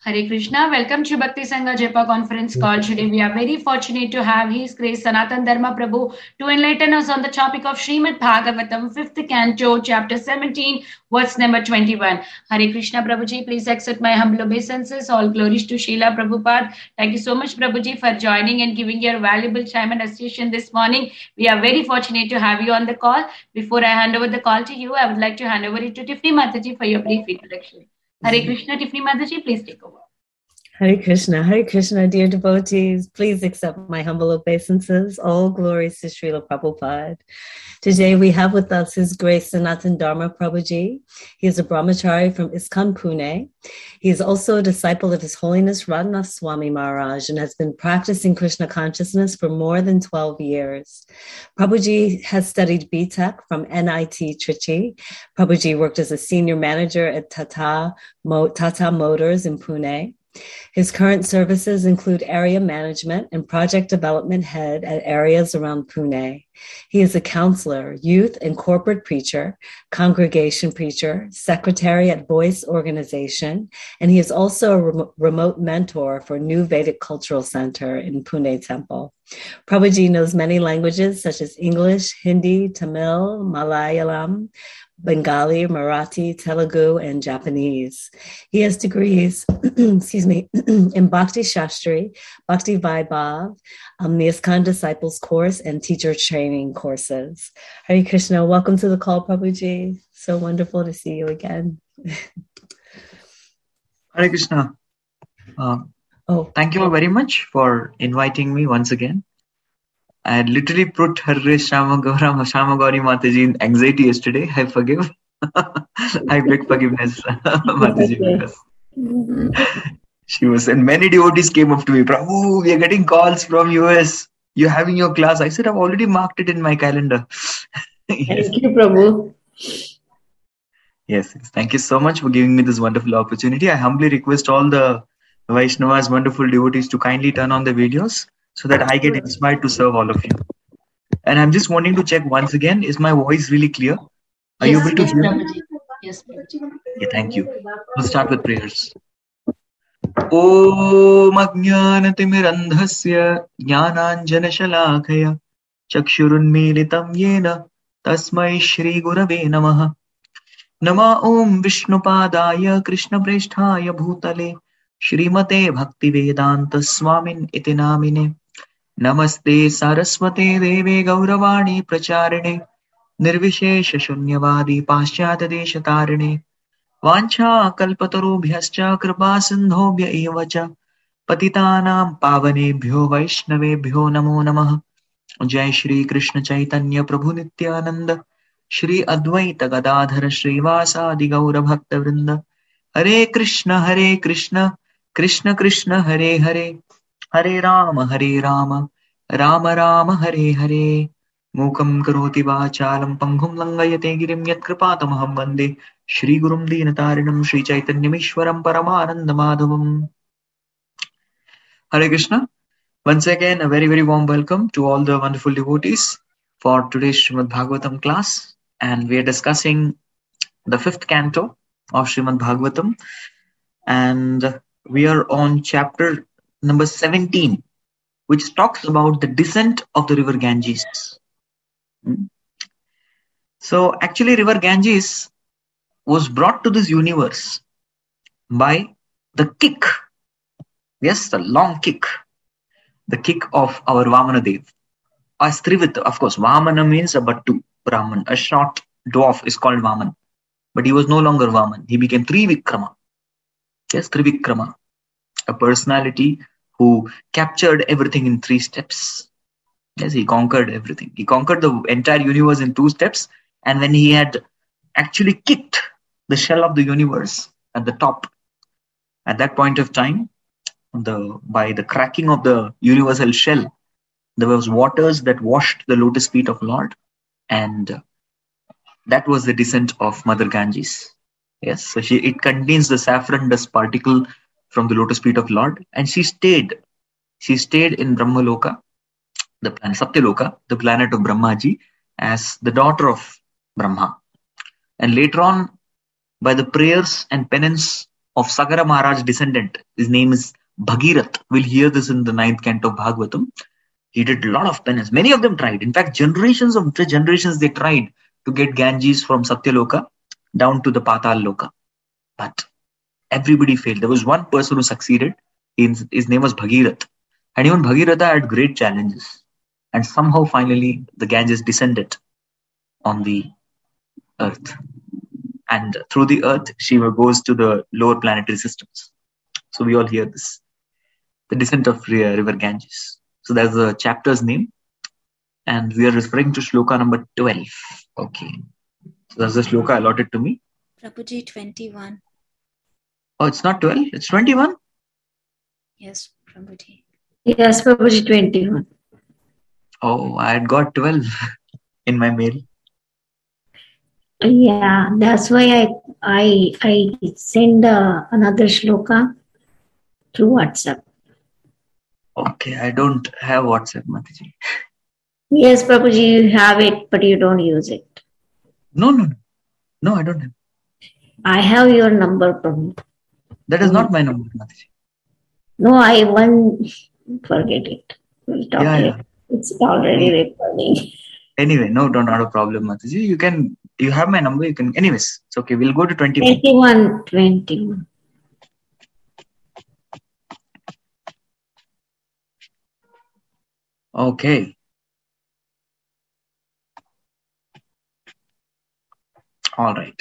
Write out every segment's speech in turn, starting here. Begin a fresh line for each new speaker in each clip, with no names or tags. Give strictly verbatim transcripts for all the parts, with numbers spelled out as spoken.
Hare Krishna. Welcome to Bhakti Sangha Japa conference call. Today we are very fortunate to have His Grace Sanatan Dharma Prabhu to enlighten us on the topic of Srimad Bhagavatam, fifth canto, chapter seventeen, verse number twenty-one. Hare Krishna Prabhuji, please accept my humble obeisances. All glories to Srila Prabhupada. Thank you so much Prabhuji for joining and giving your valuable time and association this morning. We are very fortunate to have you on the call. Before I hand over the call to you, I would like to hand over it to Tiffany Mataji for your brief introduction. Hare Krishna, Tiffany Mataji, please take over.
Hare Krishna, Hare Krishna, dear devotees, please accept my humble obeisances. All glories to Srila Prabhupada. Today we have with us His Grace Sanatan Dharma Prabhuji. He is a brahmachari from ISKCON Pune. He is also a disciple of His Holiness Radhanath Swami Maharaj and has been practicing Krishna consciousness for more than twelve years. Prabhuji has studied B Tech from N I T Trichy. Prabhuji worked as a senior manager at Tata, Mo- Tata Motors in Pune. His current services include area management and project development head at areas around Pune. He is a counselor, youth and corporate preacher, congregation preacher, secretary at Voice Organization, and he is also a rem- remote mentor for New Vedic Cultural Center in Pune Temple. Prabhuji knows many languages such as English, Hindi, Tamil, Malayalam, Bengali, Marathi, Telugu, and Japanese. He has degrees, excuse me, in Bhakti Shastri, Bhakti Vaibhav, um, the ISKCON Disciples course, and teacher training courses. Hare Krishna, welcome to the call, Prabhuji. So wonderful to see you again.
Hare Krishna. Uh, oh, thank you very much for inviting me once again. I had literally put Hare Shama Gaura Shama Gauri Mataji in anxiety yesterday. I forgive. I beg forgiveness, Mataji, because she was, and many devotees came up to me, Prabhu, we are getting calls from U S. You're having your class. I said, I've already marked it in my calendar.
Yes. Thank you, Prabhu.
Yes, yes, thank you so much for giving me this wonderful opportunity. I humbly request all the Vaishnavas, wonderful devotees to kindly turn on the videos so that I get inspired to serve all of you. And I'm just wanting to check once again, is my voice really clear? Are
yes,
you able to
yes,
hear
Prabhuji.
me?
Yes, Prabhuji.
Yeah, thank you. We'll start with prayers. Om Ajnanatimmirandhasya Jnananjanashalakaya Chakshurunmilitam Yena Tasmai Shri Gurave Namaha Nama Om Vishnupadaya Krishna Presthaya Bhutale Shrimate Bhaktivedanta Swamin Iti Namine Namaste Saraswate Deve Gauravani Pracharine Nirvishesha Shunyavadi Paschata Deshatarine Vancha Kalpatarubhyascha Kripa Sindhobhya Evacha Patitanam Pavanebhyo Vaishnavebhyo Namo Namah Jai Shri Krishna Chaitanya Prabhu Nityananda Shri Advaita Gadadhara Srivasadi Gaura Bhakta Vrinda Hare Krishna Hare Krishna Krishna Krishna Hare Hare Hare Rama Hare Rama Rama Rama Hare Hare Mukam Karoti Vachalam Panghum Langayate Girim Yat Kripatamaham Vande Shri Gurum Deenatarinam Shri Chaitanyamishwaram Paramananda Madhavam. Hare Krishna. Once again, a very, very warm welcome to all the wonderful devotees for today's Srimad Bhagavatam class. And we are discussing the fifth canto of Srimad Bhagavatam. And we are on chapter number seventeen, which talks about the descent of the river Ganges. So actually, river Ganges was brought to this universe by the kick. Yes, the long kick. The kick of our Vamanadev. As Trivita, of course, Vamana means a Battu, Brahman. A short dwarf is called Vaman. But he was no longer Vaman. He became Trivikrama. Yes, Trivikrama. A personality who captured everything in three steps. Yes, he conquered everything. He conquered the entire universe in two steps. And when he had actually kicked the shell of the universe at the top, at that point of time, the by the cracking of the universal shell, there was waters that washed the lotus feet of Lord, and that was the descent of Mother Ganges. Yes, so she, it contains the saffron dust particle from the lotus feet of Lord, and she stayed. She stayed in Brahmaloka, the planet Satyaloka, the planet of Brahmaji, as the daughter of Brahma. And later on, by the prayers and penance of Sagara Maharaj descendant. His name is Bhagirath. We'll hear this in the ninth canto of Bhagavatam. He did a lot of penance. Many of them tried. In fact, generations of generations, they tried to get Ganges from Satyaloka down to the Patal Loka. But everybody failed. There was one person who succeeded. His, his name was Bhagirath. And even Bhagiratha had great challenges. And somehow, finally, the Ganges descended on the earth. And through the earth, Shiva goes to the lower planetary systems. So we all hear this. The descent of river Ganges. So that's the chapter's name. And we are referring to shloka number twelve. Okay. So that's the shloka allotted to me.
Prabhuji, twenty-one.
Oh, it's not twelve, it's twenty-one?
Yes, Prabhuji.
Yes, Prabhuji, twenty-one.
Oh, I had got twelve in my mail.
Yeah, that's why I I I send uh, another shloka through WhatsApp.
Okay, I don't have WhatsApp, Mataji.
Yes, Prabhuji, you have it, but you don't use it.
No, no, no. No, I don't have.
I have your number, Prabhu.
That is not my number, Mataji.
No, I won't forget it. We'll talk
Yeah,
later.
yeah.
It's already recording.
Anyway, no, don't not a problem, Mataji. You can, you have my number, you can, anyways, it's okay. We'll go to twenty-one.
twenty-one, twenty-one.
Okay. All right.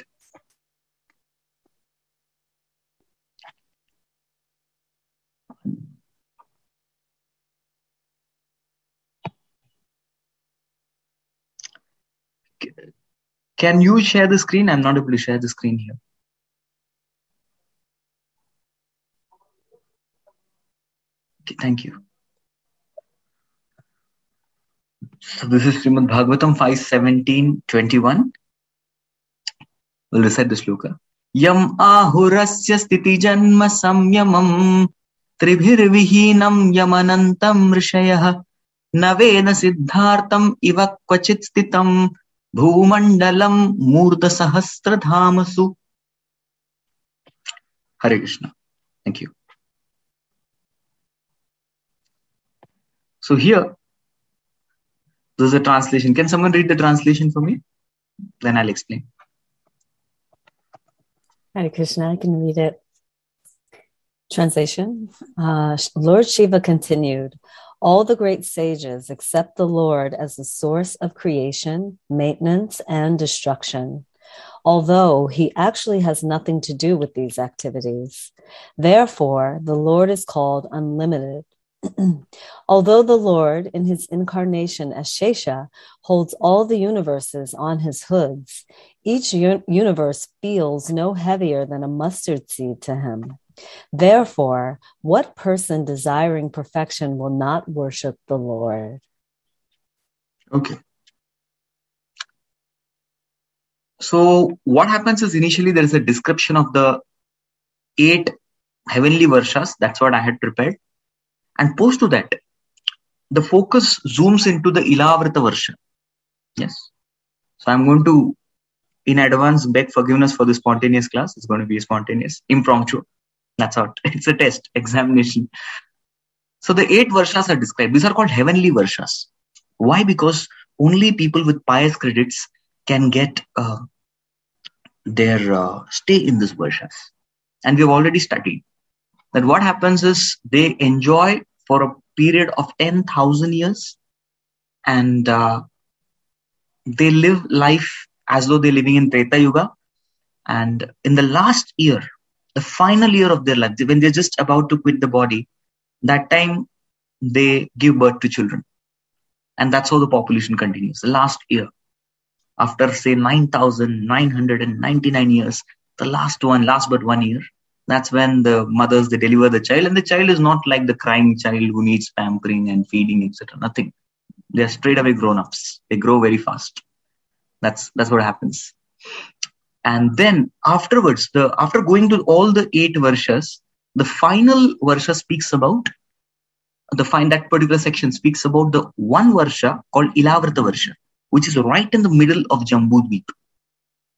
Can you share the screen? I'm not able to share the screen here. Okay, thank you. So this is Srimad Bhagavatam five seventeen twenty-one. We'll recite the shloka. Yam ahurasya stiti janma samyamam tribhirvihinam yamanantam rishayah navena siddhartam iva kvachit stitam bhumandalam murda sahasra dhamasu. Hare Krishna. Thank you. So here, there's a translation. Can someone read the translation for me? Then I'll explain.
Hare Krishna, I can read it. Translation. Uh, Lord Shiva continued, all the great sages accept the Lord as the source of creation, maintenance, and destruction, although he actually has nothing to do with these activities. Therefore, the Lord is called unlimited. Although the Lord, in his incarnation as Shesha, holds all the universes on his hoods, each un- universe feels no heavier than a mustard seed to him. Therefore, what person desiring perfection will not worship the Lord?
Okay. So what happens is initially there is a description of the eight heavenly varshas. That's what I had prepared. And post to that, the focus zooms into the Ilavrita Varsha. Yes. So I'm going to, in advance, beg forgiveness for the spontaneous class. It's going to be spontaneous, impromptu. That's out. It's a test, examination. So the eight Varshas are described. These are called heavenly Varshas. Why? Because only people with pious credits can get uh, their uh, stay in these Varshas. And we've already studied that what happens is they enjoy for a period of ten thousand years and uh, they live life as though they're living in Treta Yuga. And in the last year, the final year of their life, when they're just about to quit the body, that time they give birth to children. And that's how the population continues. The last year, after say nine thousand nine hundred ninety-nine years, the last one, last but one year, that's when the mothers, they deliver the child. And the child is not like the crying child who needs pampering and feeding, et cetera. Nothing. They are straight away grown-ups. They grow very fast. That's that's what happens. And then afterwards, the after going to all the eight varshas, the final varsha speaks about, the fine that particular section speaks about the one varsha called Ilavrita Varsha, which is right in the middle of Jambudvip.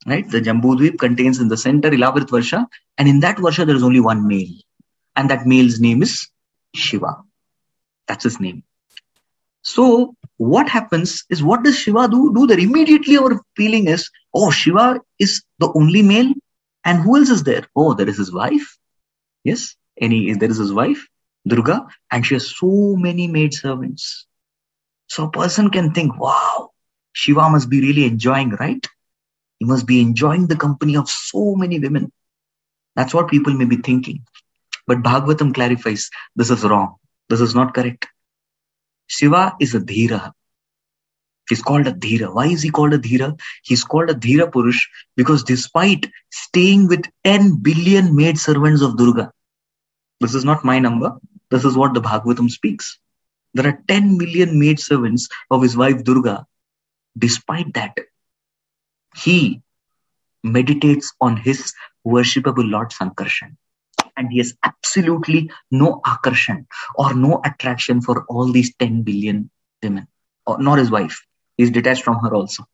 Right? The Jambudvip contains in the center Ilavrit Varsha, and in that Varsha there is only one male. And that male's name is Shiva. That's his name. So what happens is, what does Shiva do? Do that immediately our feeling is, oh, Shiva is the only male, and who else is there? Oh, there is his wife. Yes, any there is his wife, Durga, and she has so many maid servants. So a person can think, wow, Shiva must be really enjoying, right? He must be enjoying the company of so many women. That's what people may be thinking. But Bhagavatam clarifies, this is wrong. This is not correct. Shiva is a Dhira. He's called a Dhira. Why is he called a Dhira? He's called a Dhira Purush because despite staying with ten billion maid servants of Durga, this is not my number, this is what the Bhagavatam speaks. There are ten million maid servants of his wife Durga. Despite that, he meditates on his worshipable Lord Sankarshan. And he has absolutely no akarshan or no attraction for all these ten billion women, or nor his wife. He's detached from her also.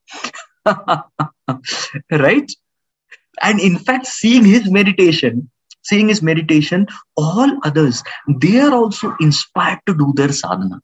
Right? And in fact, seeing his meditation, seeing his meditation, all others, they are also inspired to do their sadhana.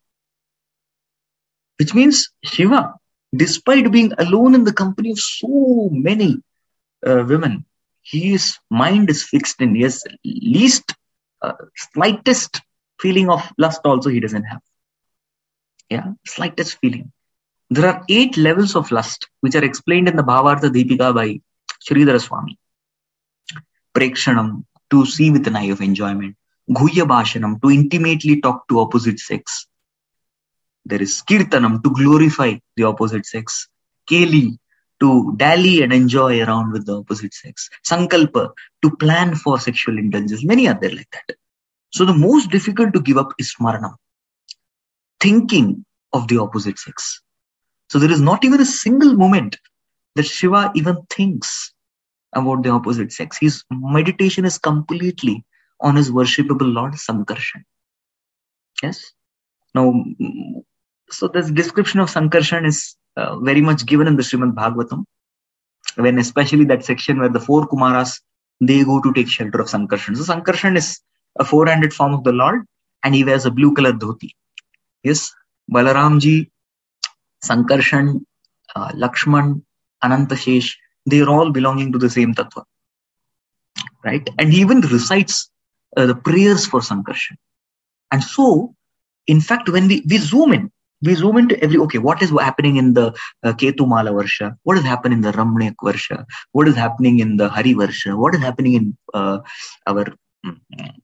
Which means Shiva, despite being alone in the company of so many uh, women, his mind is fixed in his least, uh, slightest feeling of lust also he doesn't have. Yeah, slightest feeling. There are eight levels of lust which are explained in the Bhavartha Deepika by Sridhara Swami. Prekshanam, to see with an eye of enjoyment. Guhya Bhashanam, to intimately talk to opposite sex. There is Kirtanam, to glorify the opposite sex. Keli, to dally and enjoy around with the opposite sex. Sankalpa, to plan for sexual indulgence. Many are there like that. So the most difficult to give up is Smaranam, thinking of the opposite sex. So there is not even a single moment that Shiva even thinks about the opposite sex. His meditation is completely on his worshipable Lord Sankarshan. Yes? Now, so this description of Sankarshan is uh, very much given in the Srimad Bhagavatam, when especially that section where the four Kumaras, they go to take shelter of Sankarshan. So Sankarshan is a four-handed form of the Lord, and he wears a blue color dhoti. Yes, Balaramji, Sankarshan, uh, Lakshman, Anantashesh, they are all belonging to the same tattva. Right? And he even recites uh, the prayers for Sankarshan. And so, in fact, when we, we zoom in, we zoom into every, okay, what is happening in the uh, Ketumala Varsha? What is happening in the Ramnek Varsha? What is happening in the Hari Varsha? What is happening in uh, our um,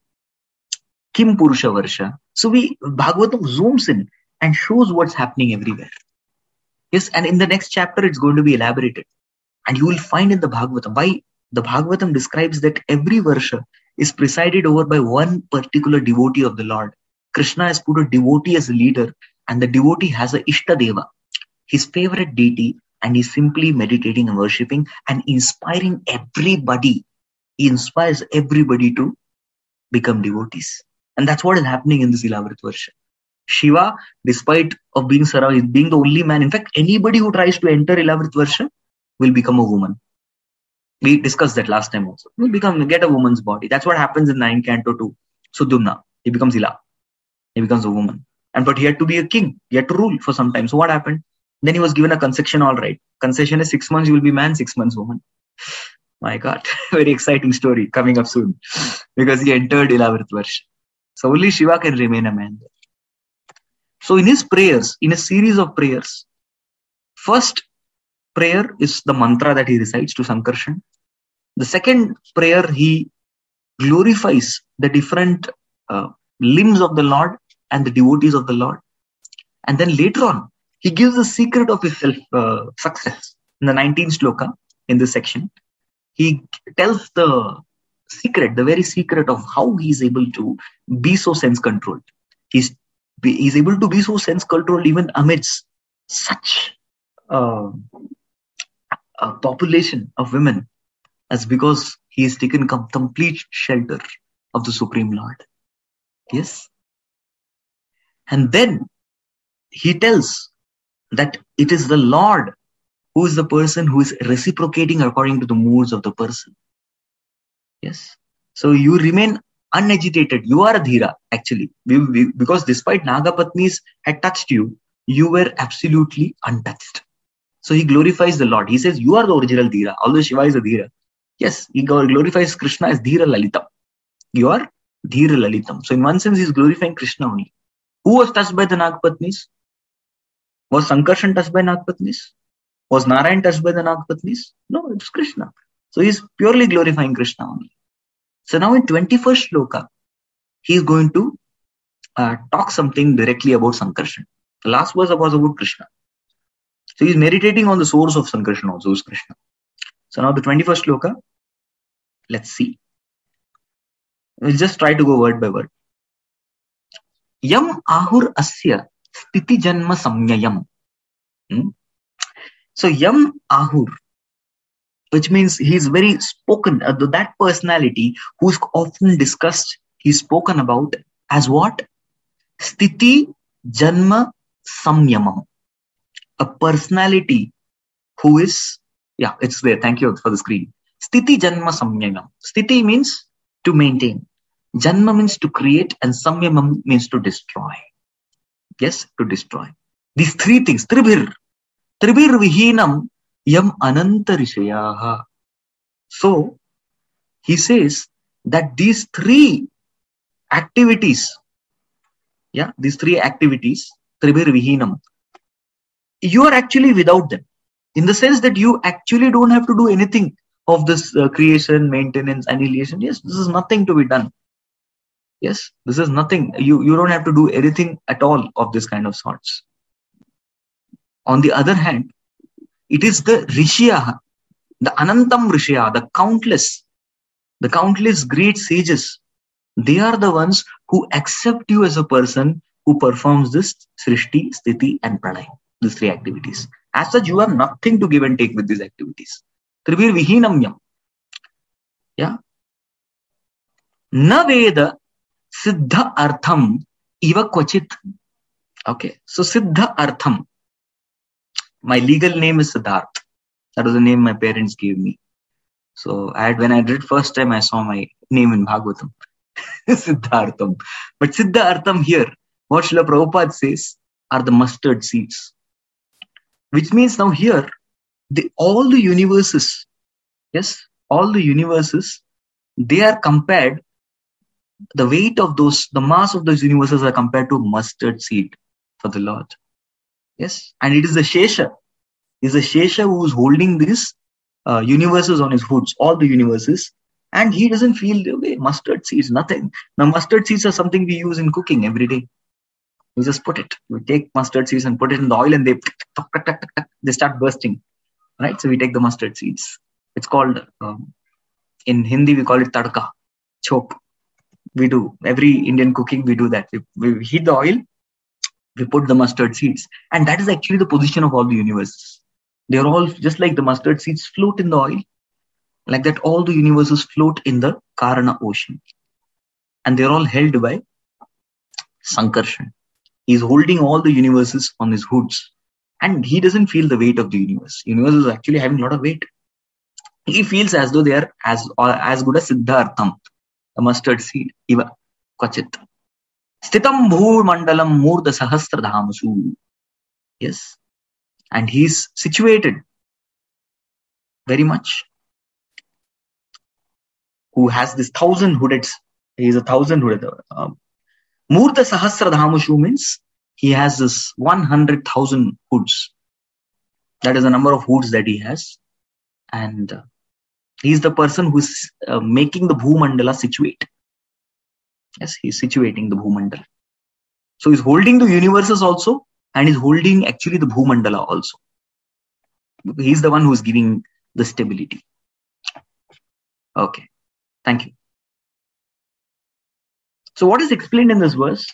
Kim Purusha Varsha? So we, Bhagavatam zooms in and shows what's happening everywhere. Yes, and in the next chapter, it's going to be elaborated. And you will find in the Bhagavatam, why the Bhagavatam describes that every Varsha is presided over by one particular devotee of the Lord. Krishna has put a devotee as a leader, and the devotee has a Ishtadeva, his favorite deity, and he's simply meditating and worshipping and inspiring everybody. He inspires everybody to become devotees. And that's what is happening in this Ilavrit Varsha. Shiva, despite of being surrounded, being the only man, in fact, anybody who tries to enter Ilavrit Varsha will become a woman. We discussed that last time also. Will become, get a woman's body. That's what happens in nine Canto two. Sudumna, he becomes Ila. He becomes a woman. And but he had to be a king. He had to rule for some time. So what happened? Then he was given a concession, all right. Concession is six months you will be man, six months woman. My God, very exciting story coming up soon. Because he entered Ilavrit Varsha. So only Shiva can remain a man there. So in his prayers, in a series of prayers, first prayer is the mantra that he recites to Sankarshan. The second prayer, he glorifies the different uh, limbs of the Lord and the devotees of the Lord. And then later on, he gives the secret of his self uh, success. In the nineteenth shloka, in this section, he tells the secret, the very secret of how he is able to be so sense-controlled. He's, he's able to be so sense-controlled even amidst such uh, a population of women, as because he has taken complete shelter of the Supreme Lord. Yes? And then he tells that it is the Lord who is the person who is reciprocating according to the moods of the person. Yes. So you remain unagitated. You are a Dhira, actually. We, we, because despite Nagapatnis had touched you, you were absolutely untouched. So he glorifies the Lord. He says, you are the original Dhira, although Shiva is a Dhira. Yes, he glorifies Krishna as Dhira Lalitam. You are Dhira Lalitam. So in one sense, he is glorifying Krishna only. Who was touched by the Nagapatnis? Was Sankarshan touched by Nagapatnis? Was Narayan touched by the Nagapatnis? No, it's Krishna. So he is purely glorifying Krishna only. So now in twenty-first shloka, he is going to uh, talk something directly about Sankarshan. The last verse was about Krishna. So he is meditating on the source of Sankarshan also, is Krishna. So now the twenty-first shloka, let's see. We'll just try to go word by word. Yam ahur asya stiti janma samyayam. Hmm? So Yam ahur, which means he is very spoken, uh, that personality who's often discussed, he's spoken about as what? Stiti janma samyamam. A personality who is, yeah, it's there. Thank you for the screen. Stiti janma samyamam. Stiti means to maintain. Janma means to create, and samyamam means to destroy. Yes, to destroy. These three things. Tribhir. Tribhir vihinam yam ananta rishayaha. So, he says that these three activities, yeah, these three activities, tribhir vihinam, you are actually without them. In the sense that you actually don't have to do anything of this uh, creation, maintenance, annihilation. Yes, this is nothing to be done. Yes, this is nothing. You, you don't have to do anything at all of this kind of sorts. On the other hand, it is the Rishya, the Anantam Rishya, the countless, the countless great sages. They are the ones who accept you as a person who performs this Srishti, Sthiti and Pranay, these three activities. As such, you have nothing to give and take with these activities. Tribhir vihinamyam. Yeah. Na veda siddha artham iva kvachit. Okay. So siddha artham. My legal name is Siddharth. That was the name my parents gave me. So I had, when I did first time, I saw my name in Bhagavatam. Siddhartham. But Siddha Artham here, what Srila Prabhupada says, are the mustard seeds. Which means now here, the, all the universes, yes, all the universes, they are compared, the weight of those, the mass of those universes are compared to mustard seed for the Lord. Yes, and it is the Shesha. It is the Shesha who is holding these uh, universes on his hoods, all the universes, and he doesn't feel the way mustard seeds, nothing. Now, mustard seeds are something we use in cooking every day. We just put it. We take mustard seeds and put it in the oil, and they they start bursting. Right? So we take the mustard seeds. It's called, um, in Hindi, we call it tadka, chop. We do. Every Indian cooking, we do that. We, we heat the oil, we put the mustard seeds. And that is actually the position of all the universes. They are all, just like the mustard seeds float in the oil, like that all the universes float in the Karana ocean. And they are all held by Sankarshan. He is holding all the universes on his hoods. And he doesn't feel the weight of the universe. Universe is actually having a lot of weight. He feels as though they are as, as good as Siddhartham, a mustard seed, Iva Kvachit. Stitam bhur mandalam murda sahasra dhamasu. Yes. And he's situated very much. Who has this thousand hooded, he is a thousand hooded. Um, murda sahasra dhamasu means he has this one hundred thousand hoods. That is the number of hoods that he has. And uh, he is the person who is uh, making the Bhumandala situate. Yes, he is situating the Bhumandala. So he is holding the universes also, and is holding actually the Bhumandala also. He is the one who is giving the stability. Okay, thank you. So what is explained in this verse?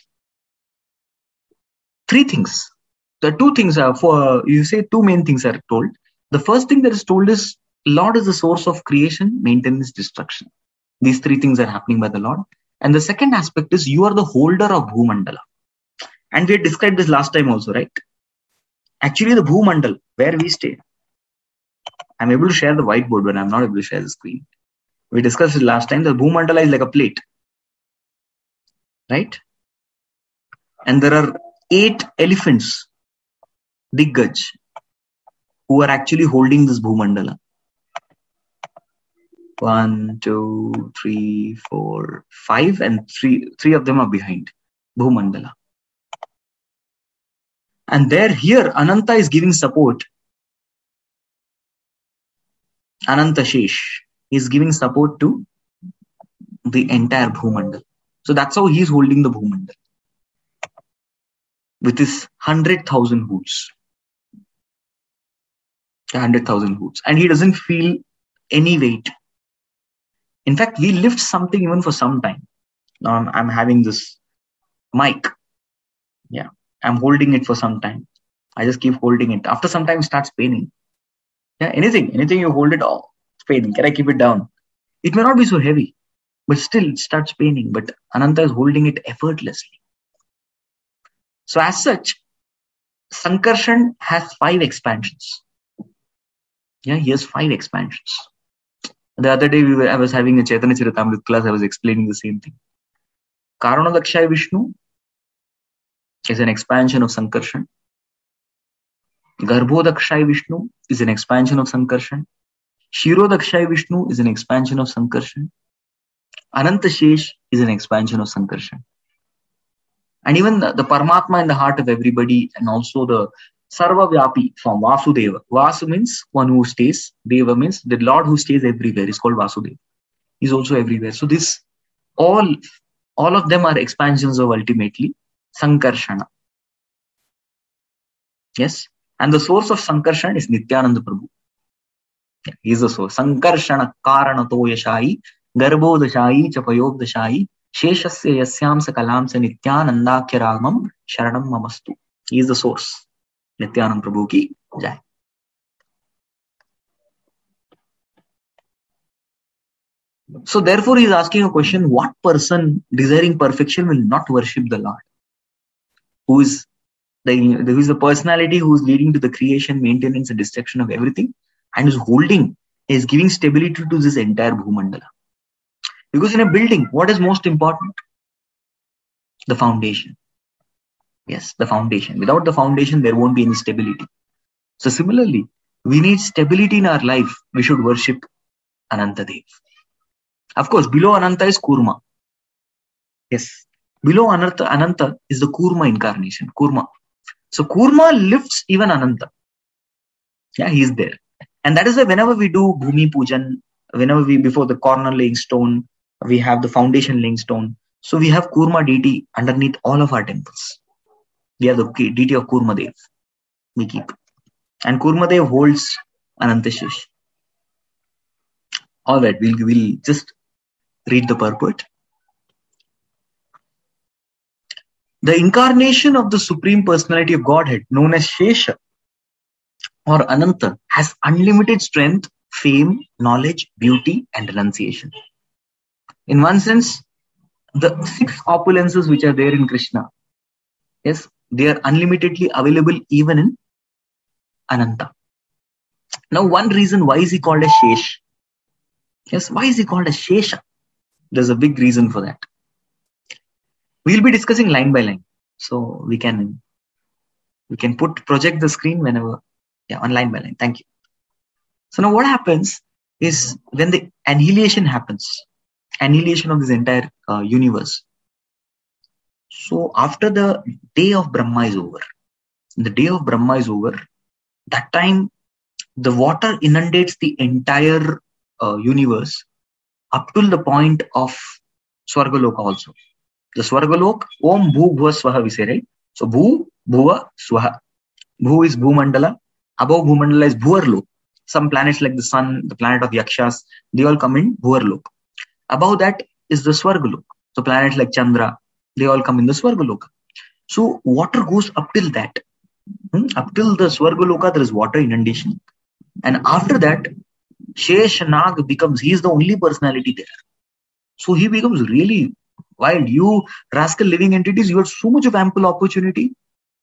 Three things. The two things are for, you say two main things are told. The first thing that is told is, Lord is the source of creation, maintenance, destruction. These three things are happening by the Lord. And the second aspect is, you are the holder of Bhumandala. And we had described this last time also, right? Actually, the Bhumandal, where we stay, I'm able to share the whiteboard, but I'm not able to share the screen. We discussed it last time. The Bhumandala is like a plate, right? And there are eight elephants, Diggaj, who are actually holding this Bhumandala. One, two, three, four, five, and three, three of them are behind Bhumandala. And there, here, Ananta is giving support. Ananta Shesh is giving support to the entire Bhumandala. So that's how he is holding the Bhumandala with his hundred thousand hoods. Hundred thousand hoods, and he doesn't feel any weight. In fact, we lift something even for some time. Now I'm, I'm having this mic. Yeah, I'm holding it for some time. I just keep holding it. After some time, it starts paining. Yeah, anything, anything you hold it, oh, it's paining. Can I keep it down? It may not be so heavy, but still it starts paining. But Ananta is holding it effortlessly. So as such, Sankarshan has five expansions. Yeah, he has five expansions. The other day we were, I was having a Chaitanya Charitamrita class. I was explaining the same thing. Karanodakshaya Vishnu is an expansion of Sankarshan. Garbhodakshaya Vishnu is an expansion of Sankarshan. Shirodakshaya Vishnu is an expansion of Sankarshan. Anantashesh is an expansion of Sankarshan. And even the, the Paramatma in the heart of everybody, and also the Sarva Vyapi form, Vasudeva. Vasu means one who stays. Deva means the Lord who stays everywhere. Is called Vasudeva. He's also everywhere. So this, all, all of them are expansions of ultimately Sankarshana. Yes. And the source of Sankarshan is Nityananda Prabhu. He is the source. Sankarshana Karanato Yashai Garbhodashai Chapayogdashai Sheshasya Yasyam Sakalam Sa Nityanandakya Ramam Sharanam Mamastu. He is the source. Nityananda Prabhu ki jai. So therefore he is asking a question, what person desiring perfection will not worship the Lord? Who is the, who is the personality who is leading to the creation, maintenance and destruction of everything, and is holding, is giving stability to this entire Bhumandala. Because in a building, what is most important? The foundation. Yes, the foundation. Without the foundation, there won't be any stability. So similarly, we need stability in our life. We should worship Anantadev. Of course, below Ananta is Kurma. Yes, below Ananta, Ananta is the Kurma incarnation. Kurma. So Kurma lifts even Ananta. Yeah, he is there. And that is why whenever we do Bhumi Pujan, whenever we, before the corner laying stone, we have the foundation laying stone. So we have Kurma deity underneath all of our temples. We have the deity of Kurmadev. We keep. And Kurmadev holds Anantashesh. All right, we'll, we'll just read the purport. The incarnation of the Supreme Personality of Godhead, known as Shesha or Ananta, has unlimited strength, fame, knowledge, beauty, and renunciation. In one sense, the six opulences which are there in Krishna, yes, they are unlimitedly available even in Ananta. Now, one reason why is he called a Shesh? Yes, why is he called a Shesha? There's a big reason for that. We'll be discussing line by line. So we can we can put project the screen whenever, yeah, on line by line. Thank you. So now what happens is when the annihilation happens, annihilation of this entire uh, universe. So after the day of Brahma is over, the day of Brahma is over, that time the water inundates the entire uh, universe up till the point of Swargaloka also. The Swargalok, Om Bhu Bhuva Swaha we say, right? So Bhu, Bhuva, Swaha. Bhu is Bhumandala. Above Bhumandala is Bhuvarlok. Some planets like the sun, the planet of Yakshas, they all come in Bhuvarlok. Above that is the Swargalok. So planets like Chandra, they all come in the Swargaloka. So water goes up till that. Hmm? Up till the Swargaloka, there is water inundation. And after that, Sheshanag becomes, he is the only personality there. So he becomes really wild. You rascal living entities, you have so much of ample opportunity.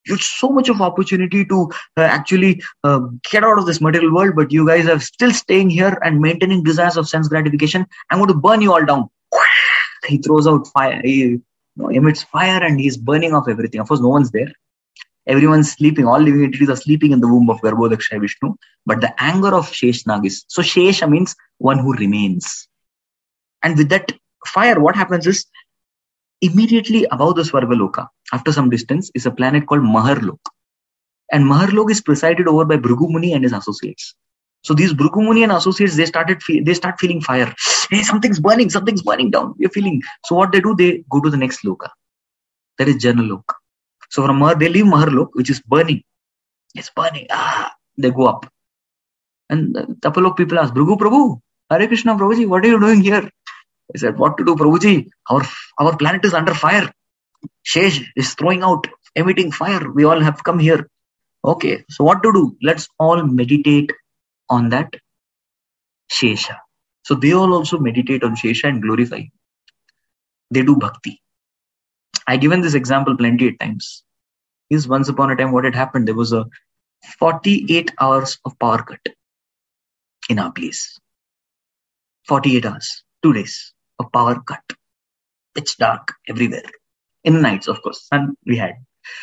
You so much of opportunity to uh, actually uh, get out of this material world, but you guys are still staying here and maintaining desires of sense gratification. I'm going to burn you all down. He throws out fire. He you know, emits fire and he's burning off everything. Of course, no one's there. Everyone's sleeping. All living entities are sleeping in the womb of Garbhodakshaya Vishnu. But the anger of Sheshnag is, so Shesha means one who remains. And with that fire, what happens is, immediately above the Svargaloka, after some distance, is a planet called Maharlok. And Maharlok is presided over by Bhrigu Muni and his associates. So these Bhrigu Muni and associates, they started, fe- they start feeling fire. Hey, something's burning, something's burning down. We're feeling. So what they do, they go to the next Loka. That is Janalok. So from Mahar, they leave Maharlok, which is burning. It's burning. Ah, they go up. And the Tapalok people ask, Bhrigu Prabhu, Hare Krishna Prabhuji, what are you doing here? He said, what to do, Prabhuji? Our, our planet is under fire. Shesh is throwing out, emitting fire. We all have come here. Okay, so what to do? Let's all meditate on that Shesha. So they all also meditate on Shesha and glorify. They do bhakti. I given this example plenty of times. Is once upon a time what had happened. There was a forty-eight hours of power cut in our place. forty-eight hours, two days of power cut. Pitch dark everywhere. In the nights, of course, sun we had.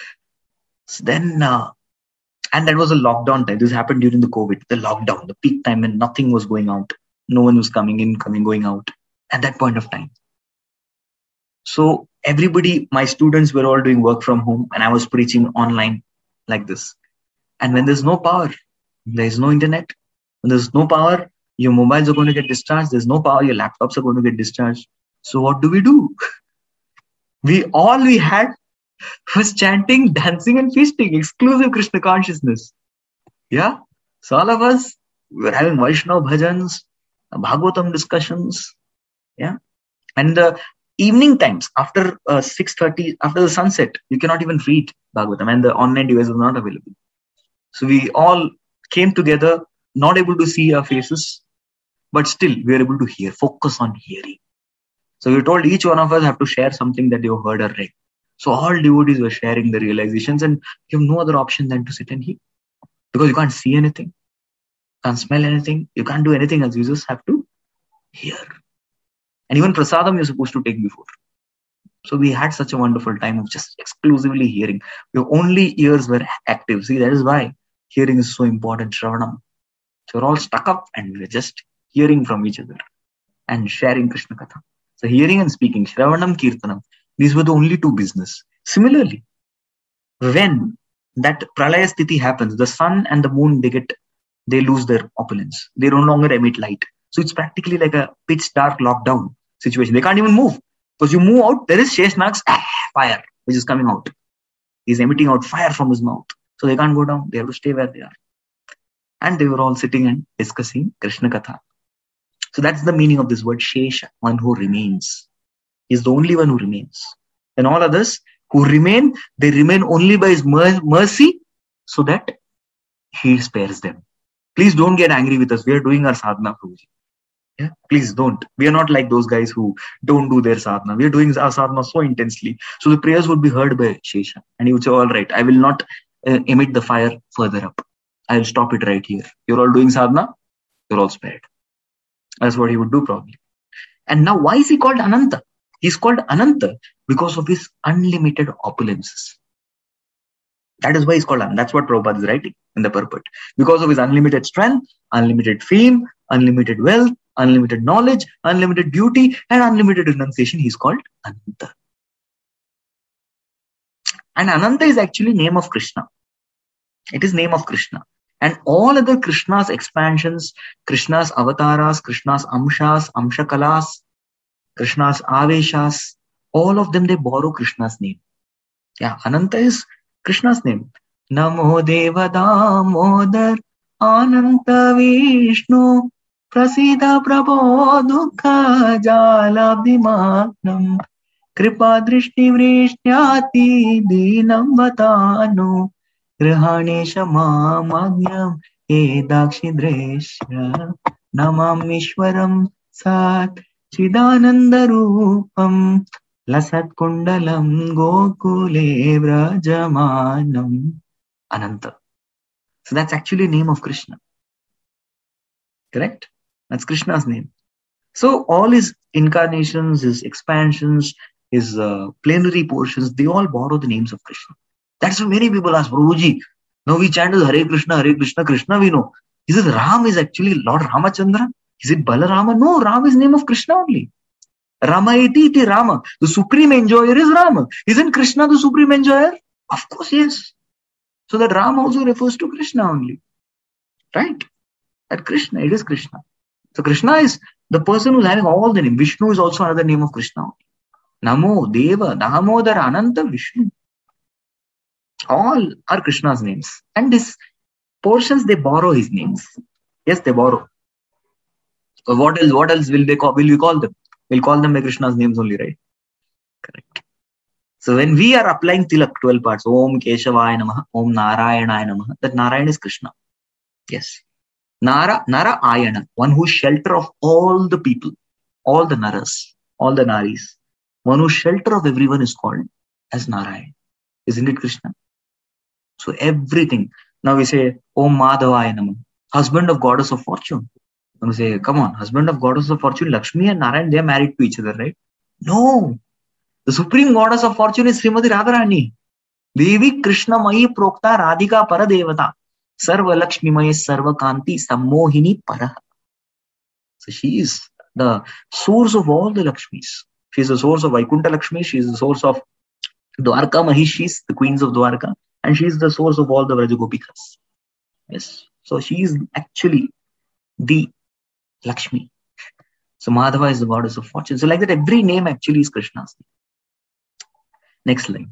So then, uh, and that was a lockdown time. This happened during the COVID, the lockdown, the peak time when nothing was going out. No one was coming in, coming, going out at that point of time. So everybody, my students were all doing work from home and I was preaching online like this. And when there's no power, there's no internet. When there's no power, your mobiles are going to get discharged. There's no power, your laptops are going to get discharged. So what do we do? We all we had was chanting, dancing and feasting, exclusive Krishna consciousness. Yeah. So all of us, we were having Vaishnava bhajans, Bhagavatam discussions. Yeah. And the evening times, after uh, six thirty, after the sunset, you cannot even read Bhagavatam and the online device was not available. So we all came together, not able to see our faces, but still we were able to hear, focus on hearing. So we told each one of us have to share something that you heard or read. So all devotees were sharing the realizations and you have no other option than to sit and hear. Because you can't see anything, can't smell anything, you can't do anything else. You just have to hear. And even prasadam you're supposed to take before. So we had such a wonderful time of just exclusively hearing. Your only ears were active. See, that is why hearing is so important, Shravanam. So we're all stuck up and we're just hearing from each other and sharing Krishna Katha. So hearing and speaking, Shravanam, Kirtanam, these were the only two business. Similarly, when that pralaya sthiti happens, the sun and the moon, they get, they lose their opulence. They no longer emit light. So it's practically like a pitch dark lockdown situation. They can't even move. Because you move out, there is Sheshnag's ah, fire, which is coming out. He's emitting out fire from his mouth. So they can't go down. They have to stay where they are. And they were all sitting and discussing Krishna Katha. So that's the meaning of this word Shesha, one who remains. He's the only one who remains. And all others who remain, they remain only by his mer- mercy so that he spares them. Please don't get angry with us. We are doing our sadhana, Prabhuji. Yeah, please don't. We are not like those guys who don't do their sadhana. We are doing our sadhana so intensely. So the prayers would be heard by Shesha. And he would say, all right, I will not uh, emit the fire further up. I will stop it right here. You're all doing sadhana. You're all spared. That's what he would do probably. And now why is he called Ananta? He's called Ananta because of his unlimited opulences. That is why he's called Ananta. That's what Prabhupada is writing in the purport. Because of his unlimited strength, unlimited fame, unlimited wealth, unlimited knowledge, unlimited beauty, and unlimited renunciation, he's called Ananta. And Ananta is actually name of Krishna. It is name of Krishna. And all other Krishna's expansions, Krishna's avataras, Krishna's amshas, amshakalas, Krishna's aveshas, all of them, they borrow Krishna's name. Yeah, Ananta is Krishna's name. Namo Deva Damodar Ananta Vishnu Prasida Prabho Dukha Jalabdimagnam Kripa Drishti Vrishtyati Dinam Vatanu Grahanesha Mamagyam Edakshidresha Namam Ishwaram Sat Chidananda Rupam Lasat kundalam gokule vrajamanam Ananta. So that's actually name of Krishna. Correct? That's Krishna's name. So all his incarnations, his expansions, his uh, plenary portions, they all borrow the names of Krishna. That's why many people ask, Prabhuji, now we chant as Hare Krishna, Hare Krishna, Krishna we know. He says Ram is actually Lord Ramachandra. Is it Balarama? No, Ram is name of Krishna only. Rama iti iti Rama. The supreme enjoyer is Rama. Isn't Krishna the supreme enjoyer? Of course, yes. So that Ram also refers to Krishna only. Right? That Krishna, it is Krishna. So Krishna is the person who's having all the names. Vishnu is also another name of Krishna. Namo, Deva, Damodara, Ananta, Vishnu. All are Krishna's names. And these portions, they borrow his names. Yes, they borrow. So what else, what else will they call, will we call them? We'll call them by Krishna's names only, right? Correct. So when we are applying Tilak, twelve parts, Om Keshavaya Namaha, Om Narayanaya Namaha, that Narayan is Krishna. Yes. Nara, Nara Ayana, one who is shelter of all the people, all the Naras, all the Naris. One who is shelter of everyone is called as Narayan. Isn't it Krishna? So everything. Now we say, Om Madhavaya Namaha, husband of goddess of fortune. And we say, come on, husband of goddess of fortune, Lakshmi and Narayan, they are married to each other, right? No. The supreme goddess of fortune is Srimati Radharani. Devi Krishna Mayi Prokta Radhika Paradevata. Sarva Lakshmi Mayi Sarva Kanti Sammohini Paraha. So she is the source of all the Lakshmis. She is the source of Vaikuntha Lakshmi. She is the source of Dwarka Mahishis, the queens of Dwarka. And she is the source of all the Vrajagopikas. Yes. So she is actually the Lakshmi. So Madhava is the goddess of fortune. So like that, every name actually is Krishna's name. Next line.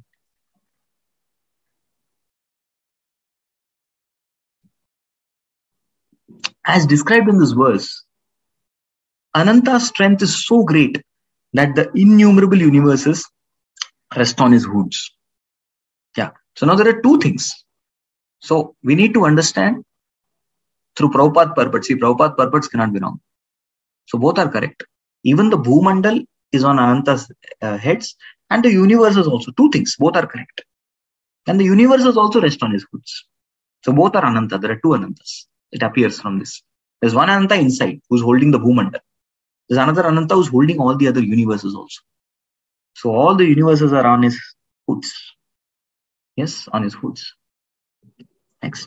As described in this verse, Ananta's strength is so great that the innumerable universes rest on his hoods. Yeah. So now there are two things. So we need to understand through Prabhupada purport. See, Prabhupada purports cannot be wrong. So both are correct. Even the Bhumandal is on Ananta's uh, heads, and the universes also. Two things. Both are correct. And the universes also rest on his hoods. So both are Ananta. There are two Anantas. It appears from this. There's one Ananta inside who's holding the Bhumandal. There's another Ananta who's holding all the other universes also. So all the universes are on his hoods. Yes, on his hoods. Next.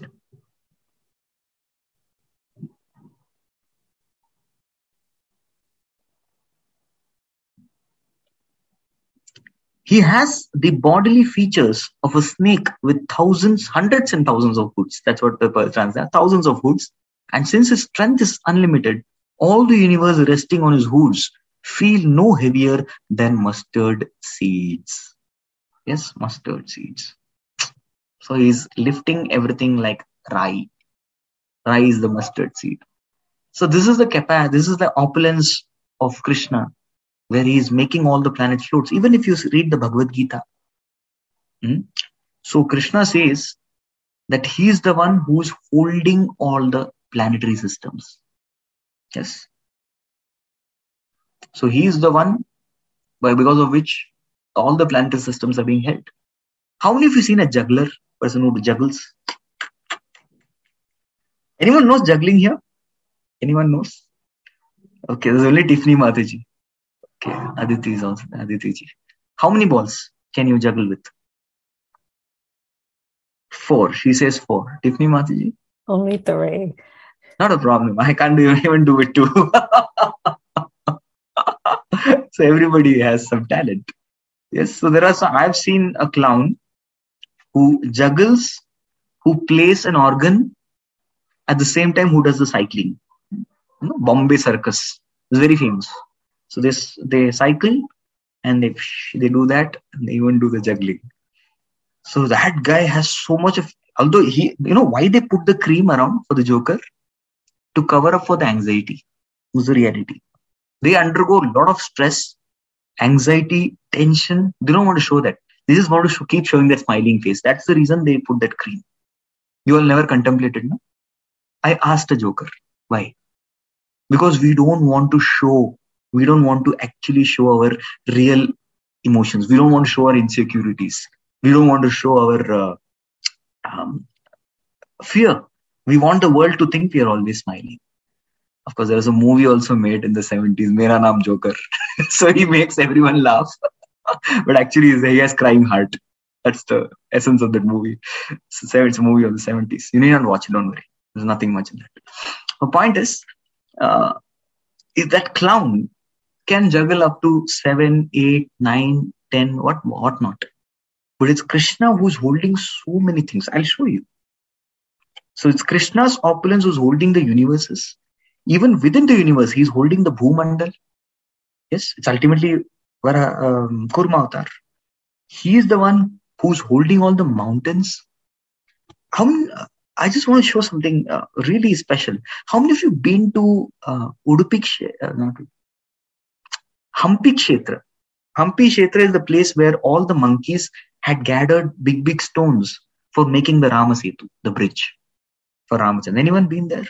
He has the bodily features of a snake with thousands, hundreds and thousands of hoods. That's what the translates. Thousands of hoods. And since his strength is unlimited, all the universe resting on his hoods feel no heavier than mustard seeds. Yes, mustard seeds. So he's lifting everything like rai. Rai is the mustard seed. So this is the capa, this is the opulence of Krishna, where he is making all the planets float. Even if you read the Bhagavad Gita, hmm? so Krishna says that he is the one who is holding all the planetary systems. Yes. So he is the one by because of which all the planetary systems are being held. How many of you seen a juggler, person who juggles? Anyone knows juggling here? Anyone knows? Okay, there's only Tiffany Mataji. Okay, Aditi is also Aditi ji. How many balls can you juggle with? Four. She says four. Tiffany Mataji?
Only three.
Not a problem. I can't even do it too. So everybody has some talent. Yes. So there are some. I've seen a clown who juggles, who plays an organ at the same time who does the cycling. You know, Bombay Circus is very famous. So this they cycle and they they do that and they even do the juggling. So that guy has so much of. Although he, you know, why they put the cream around for the Joker? To cover up for the anxiety. Was the reality. They undergo a lot of stress, anxiety, tension. They don't want to show that. They just want to show, keep showing that smiling face. That's the reason they put that cream. You all never contemplated, no? I asked a Joker, why? Because we don't want to show, we don't want to actually show our real emotions. We don't want to show our insecurities. We don't want to show our uh, um, fear. We want the world to think we are always smiling. Of course, there was a movie also made in the seventies, Mera Naam Joker. So he makes everyone laugh. But actually, he has crying heart. That's the essence of that movie. So it's a movie of the seventies. You need not watch it, don't worry. There's nothing much in that. The point is, uh, is that clown can juggle up to seven, eight, nine, ten, what, what not. But it's Krishna who's holding so many things. I'll show you. So it's Krishna's opulence who's holding the universes. Even within the universe, he's holding the Bhumandal. Yes, it's ultimately Vara, um, Kurma Avatar. He is the one who's holding all the mountains. How many, uh, I just want to show something uh, really special. How many of you been to uh, Udupi, uh, not, Hampi Kshetra? Hampi Kshetra is the place where all the monkeys had gathered big, big stones for making the Rama Setu, the bridge for Ramachandra. Anyone been there?